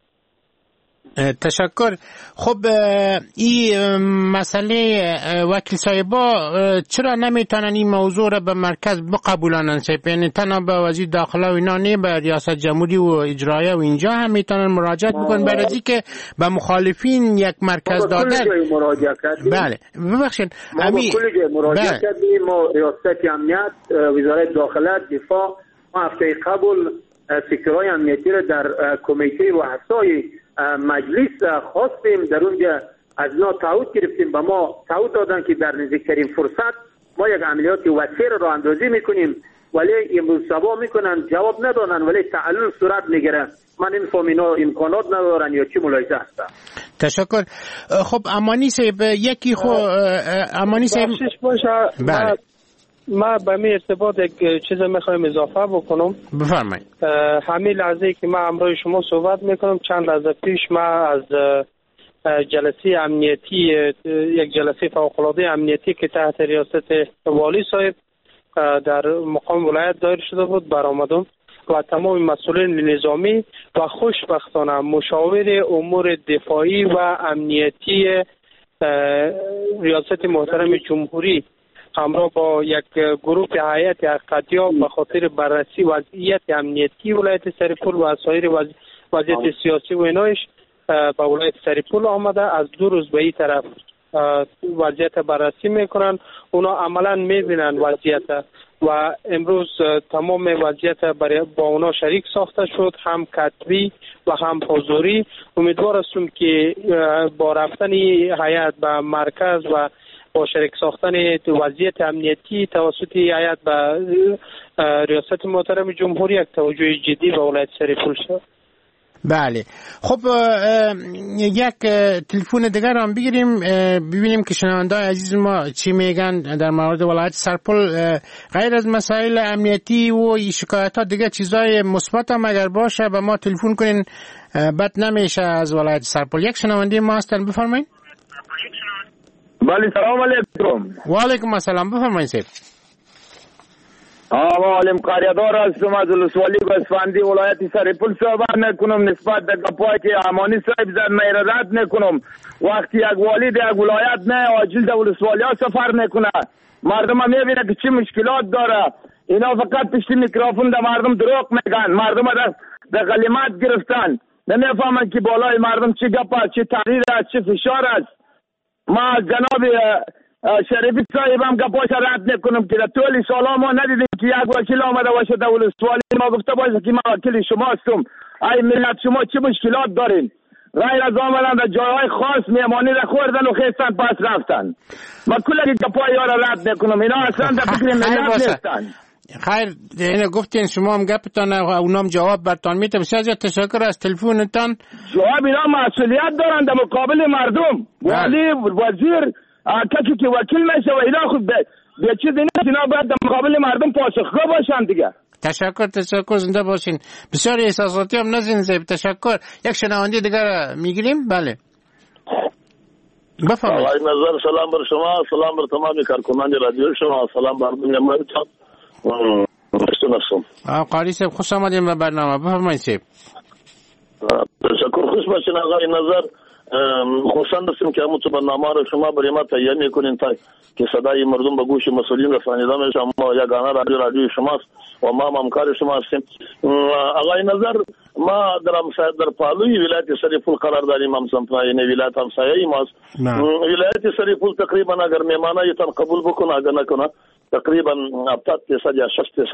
تشکر. خب این مسئله وکیل صاحبا چرا نمیتونن این موضوع را به مرکز بقبولانن؟ یعنی تنها به وزیر داخله و اینا نه، به ریاست جمهوری و اجرایه و اینجا هم میتونن مراجعت بکنن برای اینکه به مخالفین یک مرکز دادن. بله ببخشید ما با کل جای مراجعه کردیم. ما ریاست امنیت، وزارت داخله، دفاع، ما هفته قبل سکتورهای امنیتی را در کمیته رؤسای مجلس خواستیم، در اونجا از اینا تعهد گرفتیم، به ما تعهد دادن که در نزدیکترین فرصت ما یک عملیات وسیع را اندازی میکنیم، ولی امروز سبا میکنن جواب ندادن، ولی تعلل صورت میگیره. من نمیفهم اینا امکانات ندارن یا چی ملاحظه هست. تشکر. خب امانی صاحب یکی خو امانی صاحب بله ما به می ارتباط یک چیز میخوایم اضافه بکنم. بفرمایید. همین لحظه که ما امروز شما صحبت میکنم، چند لحظه پیش ما از جلسه امنیتی، یک جلسه فوق‌العاده امنیتی که تحت ریاست والی صاحب در مقام ولایت دایر شده بود برآمدم و تمام مسئولین نظامی و خوشبختانه مشاور امور دفاعی و امنیتی ریاست محترم جمهوری همراه با یک گروه هیئت اقلیت‌ها به خاطر بررسی وضعیت امنیتی ولایت سرپول و سایر وضعیت سیاسی و اینایش به ولایت سرپول آمده. از دو روز به این طرف وضعیت بررسی میکنن، اونا عملا میبینن وضعیت و امروز تمام وضعیت برای با اونا شریک ساخته شد، هم کتبی و هم حضوری. امیدوار هستم که با رفتن هیئت به مرکز و با شریک ساختن وضعیت امنیتی توسط هیئت به ریاست محترم جمهوری یک توجه جدی به ولایت سرپول شد. بله. خب یک تلفن دیگر هم بگیریم ببینیم که شنونده‌های عزیز ما چی میگن در مورد ولایت سرپول. غیر از مسائل امنیتی و شکایت‌ها دیگه چیزای مثبت هم اگر باشه به ما تلفن کنین، بد نمیشه از ولایت سرپول. یک شنونده ما هستن، بفرمایید. بله سلام علیکم. و علیکم السلام، بفرمایید سید. آه معلم قاریدار هستم از ولسوالی گوسفندی ولایت سرپول صحبت میکنم. نسبت به گپایی که امانی صاحب زد من رد میکنم. وقتی یک والی در یک ولایت نه عاجل در ولسوالی ها سفر میکنه، مردم هم میبینه که چی مشکلات داره. اینا فقط پشت میکروفون در مردم دروغ میگن، مردم در در غلیمت گرفتن، نمیفهمن که بالای مردم چی گپ است، چی تغییر است، چی فشار است. ما جناب شریفی صاحب هم گپاش رد نکنم که در طول سالا ما ندیدیم که یک وکیل آمده باشه در ولسوالی ما گفته باشه که ما وکیل شما هستم. ای ملت شما چه مشکلات دارین؟ غیر از آمدن در جایهای خاص میمانی را خوردن و خیستن پس رفتن. ما کل گپای ها را رد نکنم، اینا اصلا در فکر ملت نیستن. خیر اینه گفتین شما هم گپتان اونام جواب برتان میده. بسیار زیاد تشکر از تلفنتان. جواب اینا مسئولیت دارن در مقابل مردم. والی وزیر کسی که وکیل میشه و اینا خود به به چیزی نیست، اینا باید در مقابل مردم پاسخگو باشن دیگه. تشکر تشکر زنده باشین. بسیار احساساتی هم نزین زیب. تشکر. یک شنونده دیگر میگیریم. بله بفرمایید. آقای نظر سلام بر شما، سلام بر تمام کارکنان رادیو شما، سلام بر مردم نستم. قاری صاحب خوش آمدیم به برنامه. بفرمایید صاحب. تشکر. خوش باشین آقای نظر. خوشحال هستم که همون برنامه رو شما برای ما تهیه میکنین تا که صدای مردم به گوش مسئولین رسانیده میشه. ما یگانه رادیو رادیو شماست و ما همکار شما هستیم. آقای نظر ما در در پالوی ولایت سرپول قرار داریم، هم سمپلای ولایت همسایه ماست. ولایت سرپول تقریبا اگر میمانه یتن قبول بکنه اگر نکنه تقریبا هفتاد درصد یا شصت درصد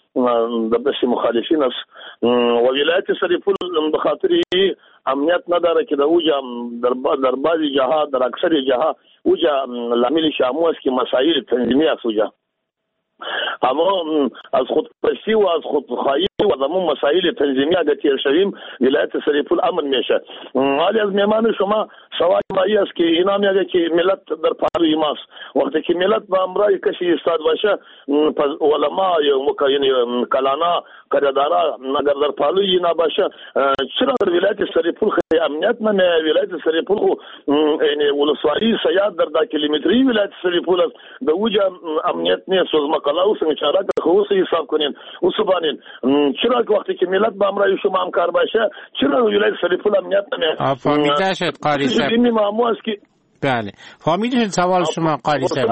در دست مخالفین است و ولایت سرپل به خاطر امنیت نداره که در اوجا در در بعضی جاها در اکثر جاها اوجا لامل شامو است که مسائل تنظیمی است اوجا، اما از خودپرستی و از خودخواهی و زمون مسائل تنظیمی اگر تیر شویم ولایت سرپل امن میشه. ولی از میهمان شما سوال مایی است که اینا میگه که ملت در پالوی ماست، وقتی که ملت به امرای کسی استاد باشه علما یا مکاین کلانا قراردارا اگر در پالوی اینا باشه چرا در ولایت سرپل خیلی امنیت نه؟ ولایت سرپل خو یعنی ولسوالی سیاد در دا کیلومتری ولایت سرپل است به اوجا امنیت نیست. از مکالا و سمچارا که خو حساب کنین و سبانین چرا که وقتی که ملت با امرای شما همکار باشه چرا ولایت سرپل امنیت نه؟ فهمیده شد قاری صاحب. این معمو است که بله فهمیده شد سوال شما قاری صاحب.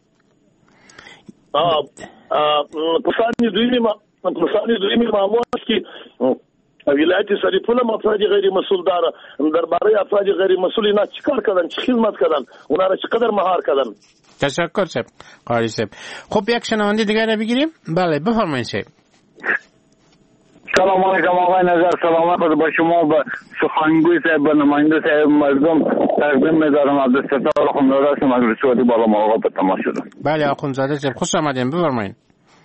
آ پسانی دویمی ما پسانی دویمی معمو است که ولایت سرپل هم افراد غیر مسئول داره درباره افراد غیر مسئول اینا چیکار کردن، چه خدمت کردن، اونا را چقدر مهار کردن. تشکر صاحب قاری صاحب. خب یک شنونده دیگر رو بگیریم. بله بفرمایید صاحب. سلام علیکم آقای نظر، سلامت با شما با سخنگوی صاحب با نماینده صاحب مردم تقدیم می‌دارم. عبدالستار آخوندزاده هستم از رسوالی بالا ماغا به تماس شدم. بله آخوندزاده صاحب خوش آمدین، بفرمایید.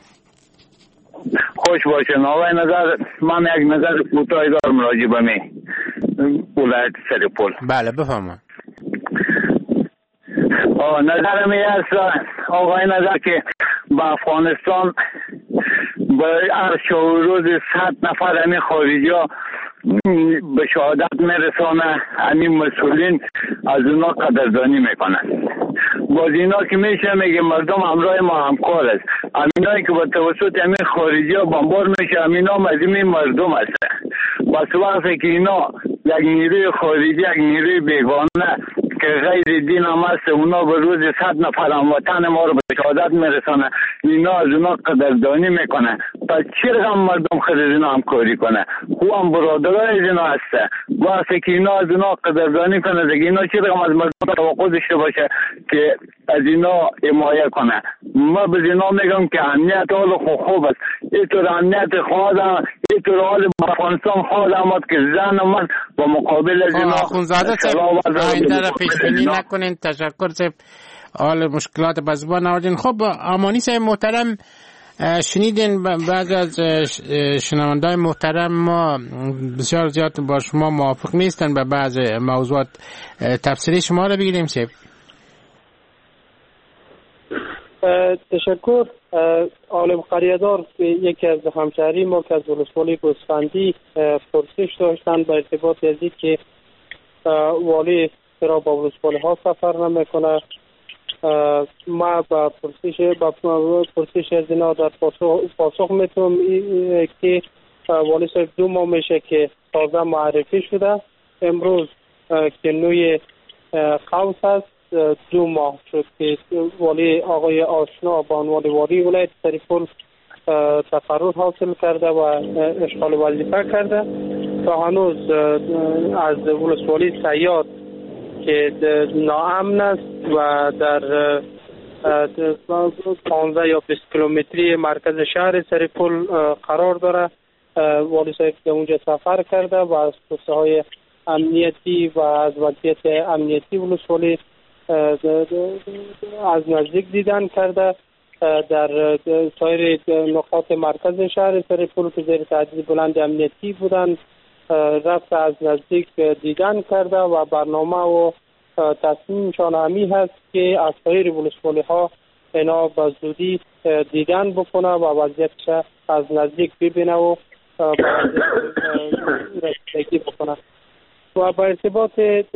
خوش باشین آقای نظر، من یک نظر کوتاهی دارم راجع به می ولایت سرپل. بله بفرمایید. آه نظر می است آقای نظر که با افغانستان با هر روز صد نفر همین خارجی ها به شهادت میرسانه، همین مسئولین از اونا قدردانی میکنن. باز اینا که میشه میگه مردم همراه ما همکار است، همینایی که با توسط همین خارجی ها بمبار میشه همینا مزیمی مردم است. بس وقتی که اینا یک نیروی خارجی یک نیروی بیگانه که غیر دین هم هست اونا به روز صد نفر هموطن ما رو به شهادت میرسانه، اینا از اونا قدردانی میکنه. پس چرا هم مردم خود از اینا همکاری کنه؟ او هم برادرای از اینا هسته. وقتی که اینا از اونا قدردانی کنه دیگه اینا چرا هم از مردم توقع داشته باشه که از اینا حمایت کنه؟ ما به اینا میگم که امنیت حال خوب خوب است. اینطور امنیت خواهد اینطور حال افغانستان خواهد آمد که زن من با مقابل از اینا آخوندزاده صاحب پیشبینی نکنین. تشکر صاحب، حال مشکلات به زبان آوردین. خب امانی صاحب محترم، شنیدین بعضی از شنونده‌های محترم ما بسیار زیاد با شما موافق نیستن به بعض موضوعات. تفسیری شما رو بگیریم صاحب. تشکر. عالم قریه‌دار یکی از همشهری ما که از ولسوالی گوسفندی پرسش داشتن به ارتباط از این که والی چرا با ولسوالی ها سفر نمیکنه. ما با پرسش با پرسش از اینا در پاسخ, پاسخ میتونم که والی صاحب دو ماه میشه که تازه معرفی شده. امروز که نوی قوس هست دو ماه شد که والی آقای آشنا با عنوان والی ولایت سرپل تقرر حاصل کرده و اشغال وظیفه کرده. تا هنوز از ولسوالی سیاد که ناامن است و در پانزده یا بیست کیلومتری مرکز شهر سرپل قرار داره. والی صاحب که اونجا سفر کرده و از توصیه های امنیتی و از وضعیت امنیتی ولسوالی از نزدیک دیدن کرده. در سایر نقاط مرکز شهر سرپل که زیر تهدید بلند امنیتی بودند رفت از نزدیک دیدن کرده و برنامه و تصمیمشان همی هست که از سایر ولسوالی ها اینا به زودی دیدن بکنه و وضعیتش از نزدیک ببینه و رسیدگی بکنه. و با ارتباط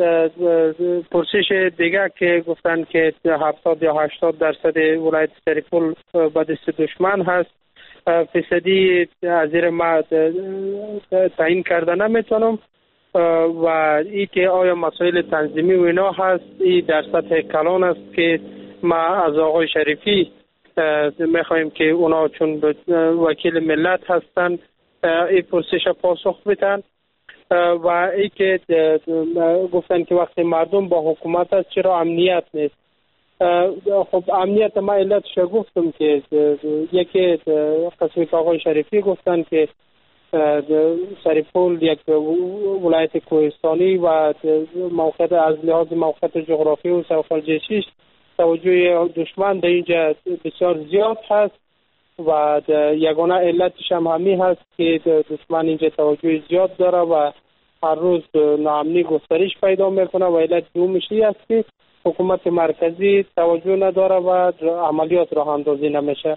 پرسش دیگه که گفتن که هفتاد یا هشتاد درصد ولایت سرپل به دست دشمن هست، فیصدی از زیر ما تعیین کرده نمیتونم و ای که آیا مسائل تنظیمی و اینا هست ای در سطح کلان است که ما از آقای شریفی میخوایم که اونا چون وکیل ملت هستن ای پرسش پاسخ بدن و ای که گفتن که وقتی مردم با حکومت است چرا امنیت نیست. خب امنیت ما علتش گفتم که یکی قسمی که آقای شریفی گفتن که سریپول یک ولایت کوهستانی و موقعیت از لحاظ موقعیت جغرافی و سرخالجشیش توجه دشمن در اینجا بسیار زیاد هست و یگانه علتش هم همین هست که دشمن اینجا توجه زیاد داره و هر روز ناامنی گسترش پیدا میکنه و علت دومش است که حکومت مرکزی توجه نداره و عملیات راه اندازی نمیشه.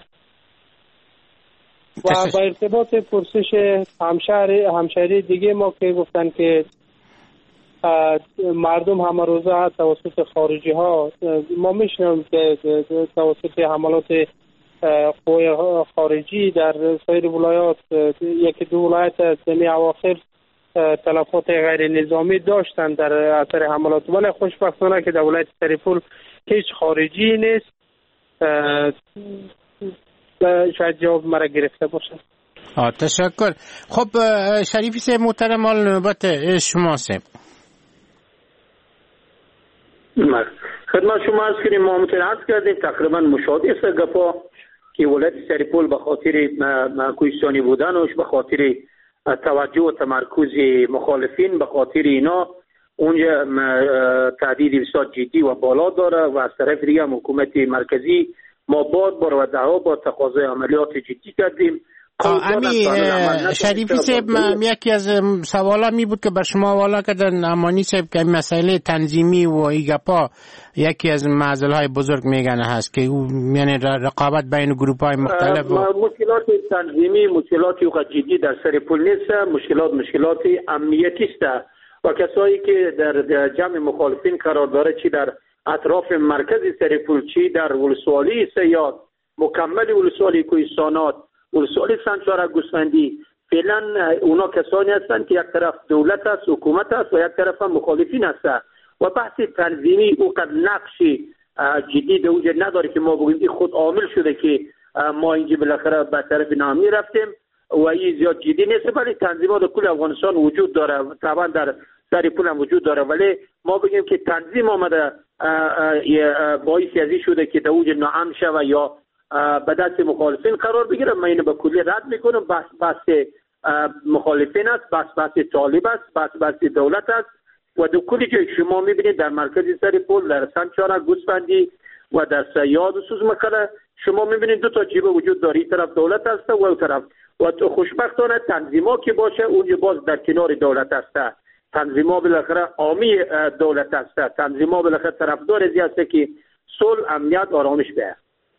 و با ارتباط پرسش همشهری همشهری دیگه ما که گفتن که مردم همه روزه توسط خارجی ها ما میشنم که توسط حملات قوای خارجی در سایر ولایات یکی دو ولایت دمی اواخر تلفات غیر نظامی داشتن در اثر حملات، ولی خوشبختانه که در ولایت سریپول هیچ خارجی نیست. شاید جواب مرا گرفته باشه. آه تشکر. خب شریفی صاحب محترم، حال نوبت شما صاحب. خدمت شما عرض کنیم ما متنعرض کردیم تقریبا مشابه است گپا که ولایت سریپول به خاطر کوهستانی بودنش، به خاطر توجه و تمرکز مخالفین، به خاطر اینا اونجا تهدید بسیار جدی و بالا داره و از طرف دیگه حکومت مرکزی ما بار بار و دعا با تقاضای عملیات جدی کردیم. امی شریفی صاحب یکی از سوالا می بود که بر شما حواله کردن امانی صاحب که مسئله تنظیمی و ایگپا یکی از معضلهای بزرگ میگن هست که یعنی رقابت بین گروپ های مختلف و مشکلات تنظیمی مشکلاتی و جدی در سریپول نیست، مشکلات مشکلات امنیتی است و کسایی که در جمع مخالفین قرار داره چی در اطراف مرکز سریپول چی در ولسوالی سیاد مکمل ولسوالی کوهستانات ولسوالی سنچارک گوسفندی فعلا اونا کسانی هستند که یک طرف دولت است حکومت است و یک طرف هم مخالفین است و بحث تنظیمی او قد نقشی جدی در اونجا نداره که ما بگیم خود عامل شده که ما اینجا بالاخره به طرف نامی رفتیم و این زیاد جدی نیست، ولی تنظیمات در کل افغانستان وجود داره، طبعا در سریپول هم وجود داره، ولی ما بگیم که تنظیم آمده باعث ازی شده که در اونجا ناامن شوه یا به دست مخالفین قرار بگیره. من اینو به کلی رد میکنم. بحث بحث مخالفین است، بحث بحث طالب است، بحث بحث دولت است و در کلی جای شما میبینید در مرکز سریپول، در سنچارک گوسفندی و در سیاد و سوزمکله شما میبینید دو تا جیبه وجود داره، این طرف دولت است و اون طرف و خوشبختانه تنظیما که باشه اونجا باز در کنار دولت است، تنظیما بالاخره عامی دولت است، تنظیما بالاخره طرفدار ازی است که صلح امنیت آرامش بیاد.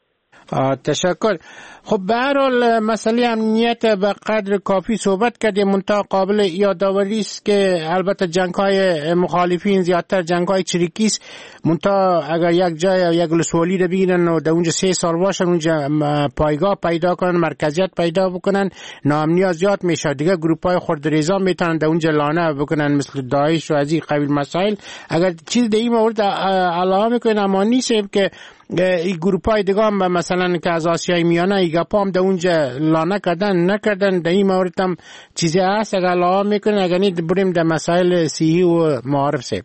تشکر. خب به هر حال مسئله امنیت به قدر کافی صحبت کردیم، منتها قابل یادآوری است که البته جنگ‌های مخالفین زیادتر جنگ‌های چریکی است، منتها اگر یک جای یک ولسوالی رو بگیرن و در اونجا سه سال باشن اونجا پایگاه پیدا کنن، مرکزیت پیدا بکنن، ناامنی زیاد میشه، دیگه گروپ‌های خردریزا میتونن در اونجا لانه بکنن مثل داعش و از این قبیل مسائل. اگر چیز در این مورد علاوه میکنن امانی صاحب که این گروپ های دیگه هم مثلا که از آسیای میانه ایگپا هم در اونجا لانه کردن نکردن، در این مورد هم چیزی هست اگر علاوه میکنن؟ اگر نید بریم در مسائل صحی و معارف صاحب.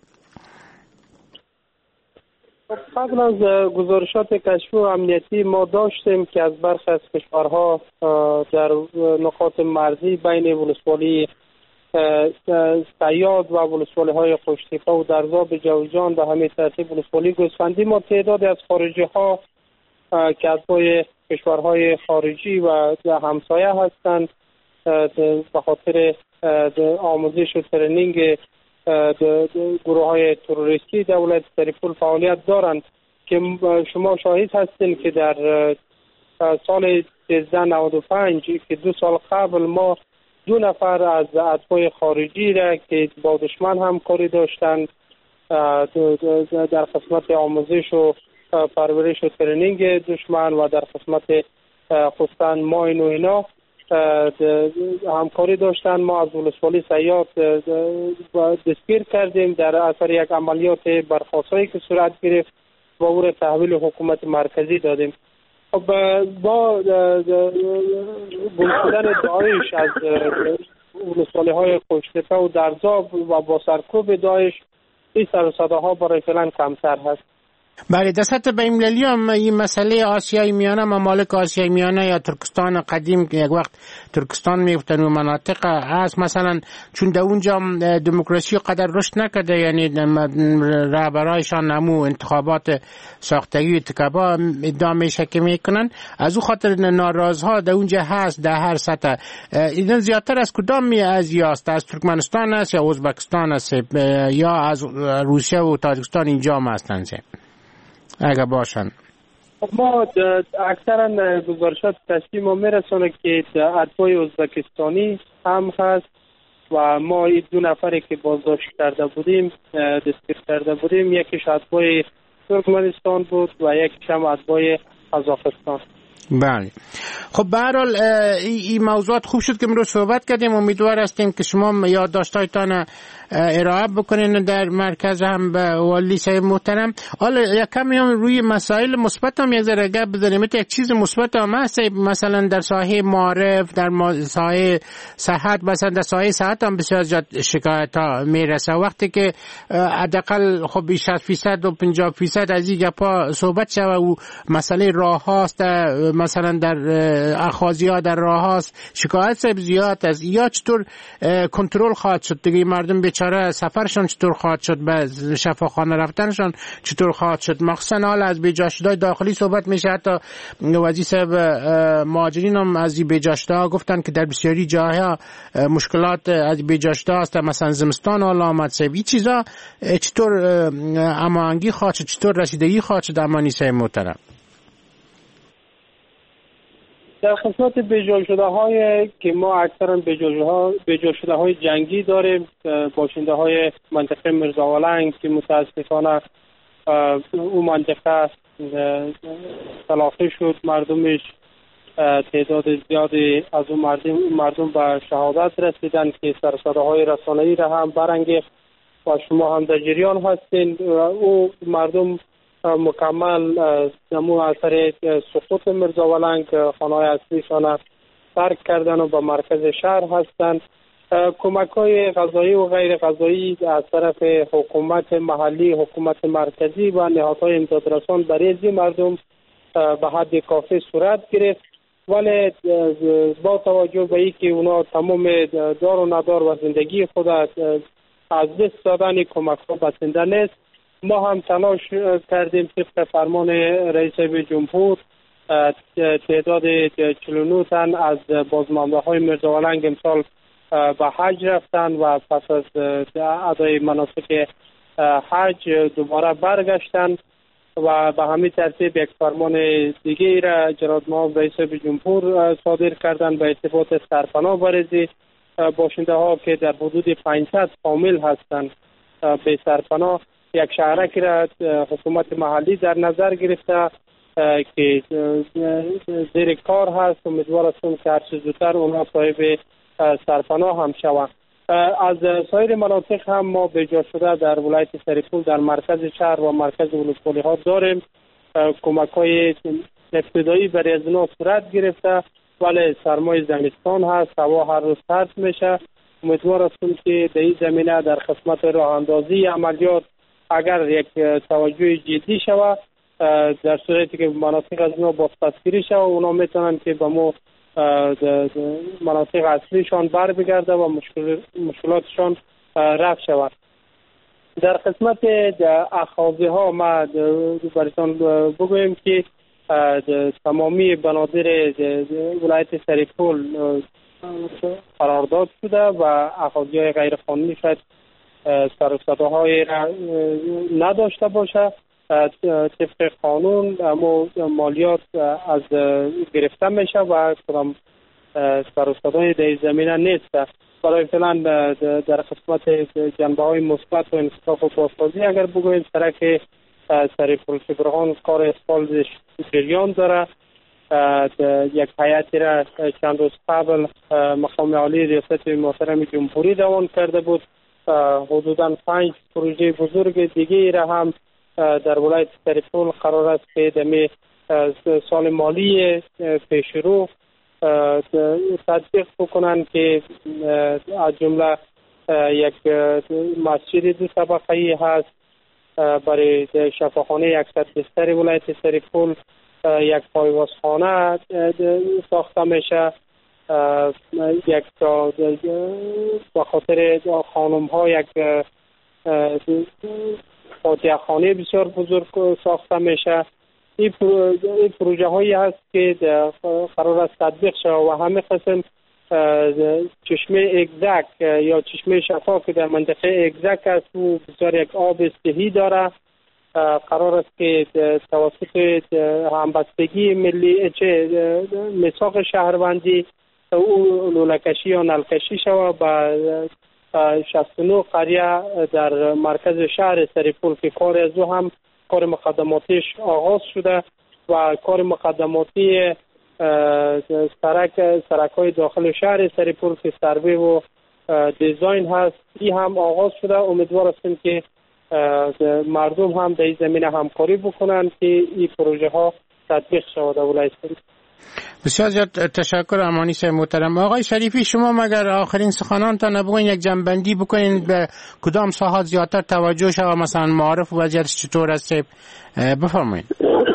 قبل از گزارشات کشفی و امنیتی ما داشتیم که از برخی از کشورها در نقاط مرزی بین ولسوالی سیاد و ولسوالی های خوشتیپه و درزاب جوزجان به همین ترتیب ولسوالی گوسفندی ما تعدادی از خارجی ها که از پای کشورهای خارجی و همسایه هستند به خاطر آموزش و ترنینگ گروه های تروریستی در ولایت سریپول فعالیت دارند که شما شاهد هستین که در سال سیزده نود و پنج که دو سال قبل ما دو نفر از اتباع خارجی را که با دشمن همکاری داشتند در قسمت آموزش و پرورش و ترنینگ دشمن و در قسمت خستن ماین و اینا همکاری داشتند، ما از ولسوالی سیاد دستگیر کردیم در اثر یک عملیات برخاستایی که صورت گرفت و او را تحویل حکومت مرکزی دادیم. با گم شدن داعش از ولسوالی های خوشتیپه و درزاب و با سرکوب داعش این سر و صداها برای فعلا کمتر هست. بله، در سطح بین‌المللی هم این مسئله آسیای میانه، ممالک آسیای میانه یا ترکستان قدیم که یک وقت ترکستان میگفتن و مناطق هست مثلا، چون در اونجا دموکراسی قدر رشد نکرده، یعنی رهبرایشان نمو انتخابات ساختگی و تکابا ادعا میشه که میکنن، از او خاطر ناراضها در اونجا هست در هر سطح. این زیادتر از کدام می از یاست؟ از ترکمنستان است یا ازبکستان است یا از روسیه و تاجیکستان اینجا هم هستند اگر باشن؟ ما اکثرا گزارشات تصمیم ما میرسونه که اتباع ازبکستانی هم هست و ما این دو نفری که بازداشت کرده بودیم دستگیر کرده بودیم، یکیش اتباع ترکمنستان بود و یکیش هم اتباع قزاقستان. بله، خب به هر حال این موضوعات خوب شد که امروز صحبت کردیم. امیدوار هستیم که شما یادداشت‌هایتان ارائه بکنین در مرکز هم به والی صاحب محترم. حالا یکم هم روی مسائل مثبت هم یک ذره گپ بزنیم. یک چیز مثبت هم هست مثلا در ساحه معارف، در ساحه صحت، مثلا در ساحه صحت هم بسیار زیاد شکایت ها میرسه. وقتی که حداقل خب شصت فیصد و پنجاه فیصد از این گپا صحبت شوه و مسئله راه هاست، مثلا در اخاذی ها در راه هاست شکایت زیاد از یا چطور کنترل خواهد شد دیگه؟ مردم بیچاره سفرشان چطور خواهد شد، به شفاخانه رفتنشان چطور خواهد شد؟ مخصوصا حال از بیجاشتهای داخلی صحبت میشه. حتی وزیر صاحب مهاجرین هم از این بیجاشتها گفتن که در بسیاری جاها مشکلات از بیجاشتها است، مثلا زمستان حالا آمد صاحب. این چیزا چطور امانگی خواهد شد، چطور رسیدگی خواهد شد امانی صاحب محترم؟ در خدمت بیجا شده های که ما اکثرا بیجا شده های جنگی داریم، باشنده های منطقه مرزاولنگ که متاسفانه اون منطقه تلافی شد، مردمش تعداد زیادی از اون مردم, مردم به شهادت رسیدن که سرسده های رسانه‌ای را هم برانگیخت و شما هم در جریان هستین. او مردم مکمل نمو اثر سقوط مرزاولنگ خانه‌های اصلیشان ترک کردن و به مرکز شهر هستند. کمک های غذایی و غیر غذایی از طرف حکومت محلی، حکومت مرکزی و نهادهای امدادرسان برای این مردم به حد کافی صورت گرفت، ولی با توجه به اینکه اونا تمام دار و ندار و زندگی خود از دست دادن کمک ها بسنده نیست. ما هم تلاش کردیم طبق فرمان رئیس جمهور تعداد چهل و نه تن از بازمانده های مرزاولنگ امسال به حج رفتن و پس از ادای مناسک حج دوباره برگشتن و به همین ترتیب یک فرمان دیگه را جناب معاون رئیس جمهور صادر کردن به ارتباط سرپناه برزی باشنده ها که در حدود پانصد فامیل هستند به سرپناه. یک شهرک را حکومت محلی در نظر گرفته که زیر کار هست. امیدوار هستم که هر چه زودتر اونها صاحب سرپناه هم شوند. از سایر مناطق هم ما بجا شده در ولایت سرپول در مرکز شهر و مرکز ولسوالی ها داریم. کمک های ابتدایی برای از اینا صورت گرفته، ولی سرمای زمستان هست، هوا هر روز سرد میشه. امیدوار هستم که در این زمینه در خدمت راه اندازی عملیات اگر یک توجه جدی شود، در صورتی که مناطق از اینا بازپسگیری شود، اونا میتونن که به ما مناطق اصلیشان بر بگرده و مشکل مشکلاتشان رفع شود. در قسمت اخاذی ها ما براتون بگویم که تمامی بنادر ولایت سرپول قرارداد شده و اخاذی های غیر قانونی شاید سر و صداهای نداشته باشه. طبق قانون اما مالیات از گرفته میشه و کدام سر و صدای در زمینه نیست. برای فعلا در قسمت جنبه های مثبت و انصاف و بازسازی اگر بگوییم، سرک سرپول شبرغان کار اسفالتش جریان داره. یک هیئتی را چند روز قبل مقام عالی ریاست محترم جمهوری روان کرده بود. حدوداً پنج پروژه بزرگ دیگه را هم در ولایت سرپول قرار است که دمی سال مالی پیش رو تطبیق بکنن که از جمله یک مسجد دو طبقه‌ای هست، برای شفاخانه یکصد بستر ولایت سرپول یک پایوازخانه ساخته میشه. یک تا به خاطر خانم ها یک فاتحه خانه بسیار بزرگ ساخته میشه. این پروژه هایی هست که قرار است تطبیق شود و همه قسم چشمه اگزک یا چشمه شفاف که در منطقه اگزک است و بسیار یک آب صحی داره، قرار است که توسط همبستگی ملی چه میثاق شهروندی او لوله‌کشی یا نلکشی شود و شصت و نه قریه در مرکز شهر سرپول که کار از او هم کار مقدماتیش آغاز شده و کار مقدماتی سرک سرک‌های داخل شهر سرپول که سروی و دیزاین هست این هم آغاز شده. امیدوار هستیم که مردم هم در این زمینه همکاری بکنند که این پروژه ها تطبیق شود در ولایت سرپول. بسیار زیاد تشکر امانی صاحب محترم. آقای شریفی، شما مگر آخرین سخنانتان نبوین یک جنبندی بکنین به کدام ساحات زیادتر توجه شود، مثلا معارف و وضعیتش چطور است؟ بفرمایید.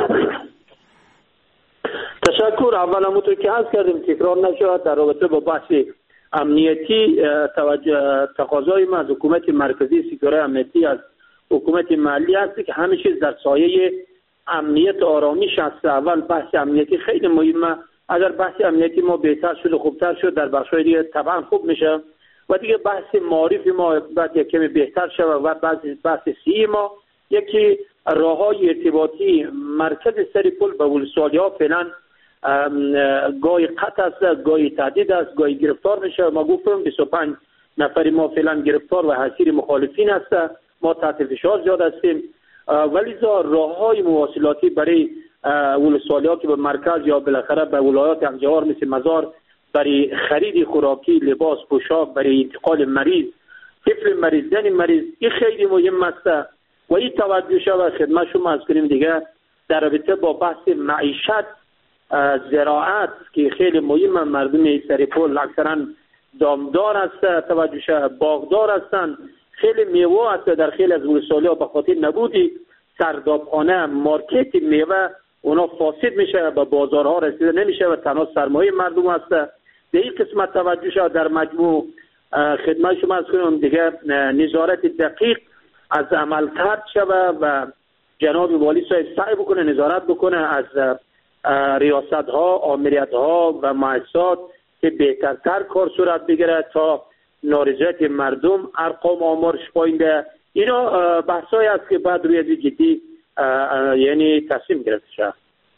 تشکر. اول همونطور که عرض کردیم تکرار نشود در رابطه با بحث امنیتی تقاضای ما از حکومت مرکزی سکتور امنیتی از حکومت محلی است که همه چیز در سایه امنیت آرامیش است. اول بحث امنیتی خیلی مهمه. اگر بحث امنیتی ما بهتر شد و خوبتر شد در بخش‌های دیگه طبعا خوب میشه و دیگه بحث معارف ما باید یک کمی بهتر شود و بحث بحث سی ما یکی راههای ارتباطی مرکز سرپول به ولسوالی‌ها فعلا گاهی قطع است، گاهی تهدید است، گاهی گرفتار میشه. ما گفتم بیست و پنج نفر ما فعلا گرفتار و حصیر مخالفین است. ما تحت فشار زیاد هستیم ولی راههای مواصلاتی برای ولسوالی‌ها که به مرکز یا بالاخره به ولایات همجوار مثل مزار برای خرید خوراکی، لباس، پوشاک، برای انتقال مریض، طفل مریض، زن مریض، این خیلی مهم است و این توجه شود خدمت شما از کنیم دیگه در رابطه با بحث معیشت، زراعت که خیلی مهم. مردم سرپول اکثرا دامدار است، توجه شود باغدار هستند، خیلی میوه است در خیلی از ولسوالی‌ها به خاطر نبودی سردابخانه مارکت میوه اونا فاسد میشه و بازارها رسیده نمیشه و تنها سرمایه مردم است. در این قسمت توجه شد در مجموع خدمت شما از کنم دیگه نظارت دقیق از عمل کرد شود و جناب والی صاحب سعی بکنه نظارت بکنه از ریاست ها، آمریت ها و مؤسسات که بهترتر کار صورت بگیره تا نارضایتی مردم ارقام آمارش پایین ده. اینا بحثایی است که بعد روی جدی یعنی تصمیم گرفته شد.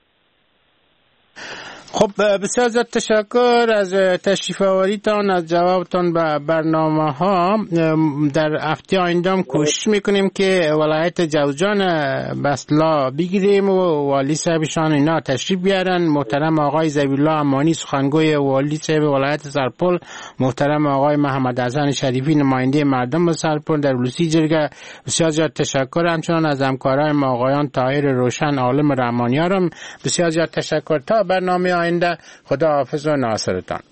خب بسیار زیاد تشکر از تشریف آوریتان، از جوابتان به برنامه ها. در هفته آینده کوشش میکنیم که ولایت جوزجان بسلا بگیریم و والی صاحبشان اینا تشریف بیارن. محترم آقای ذبیحالله امانی سخنگوی والی صاحب ولایت سرپل، محترم آقای محمد حسن شریفی نماینده مردم سرپل در ولسی جرگه، بسیار زیاد تشکر. همچنان از همکارای ما آقایان طاهر روشن، عالم رحمانیارم بسیار زیاد تشکر. تا برنامه آینده خدا حافظ و ناصرتان.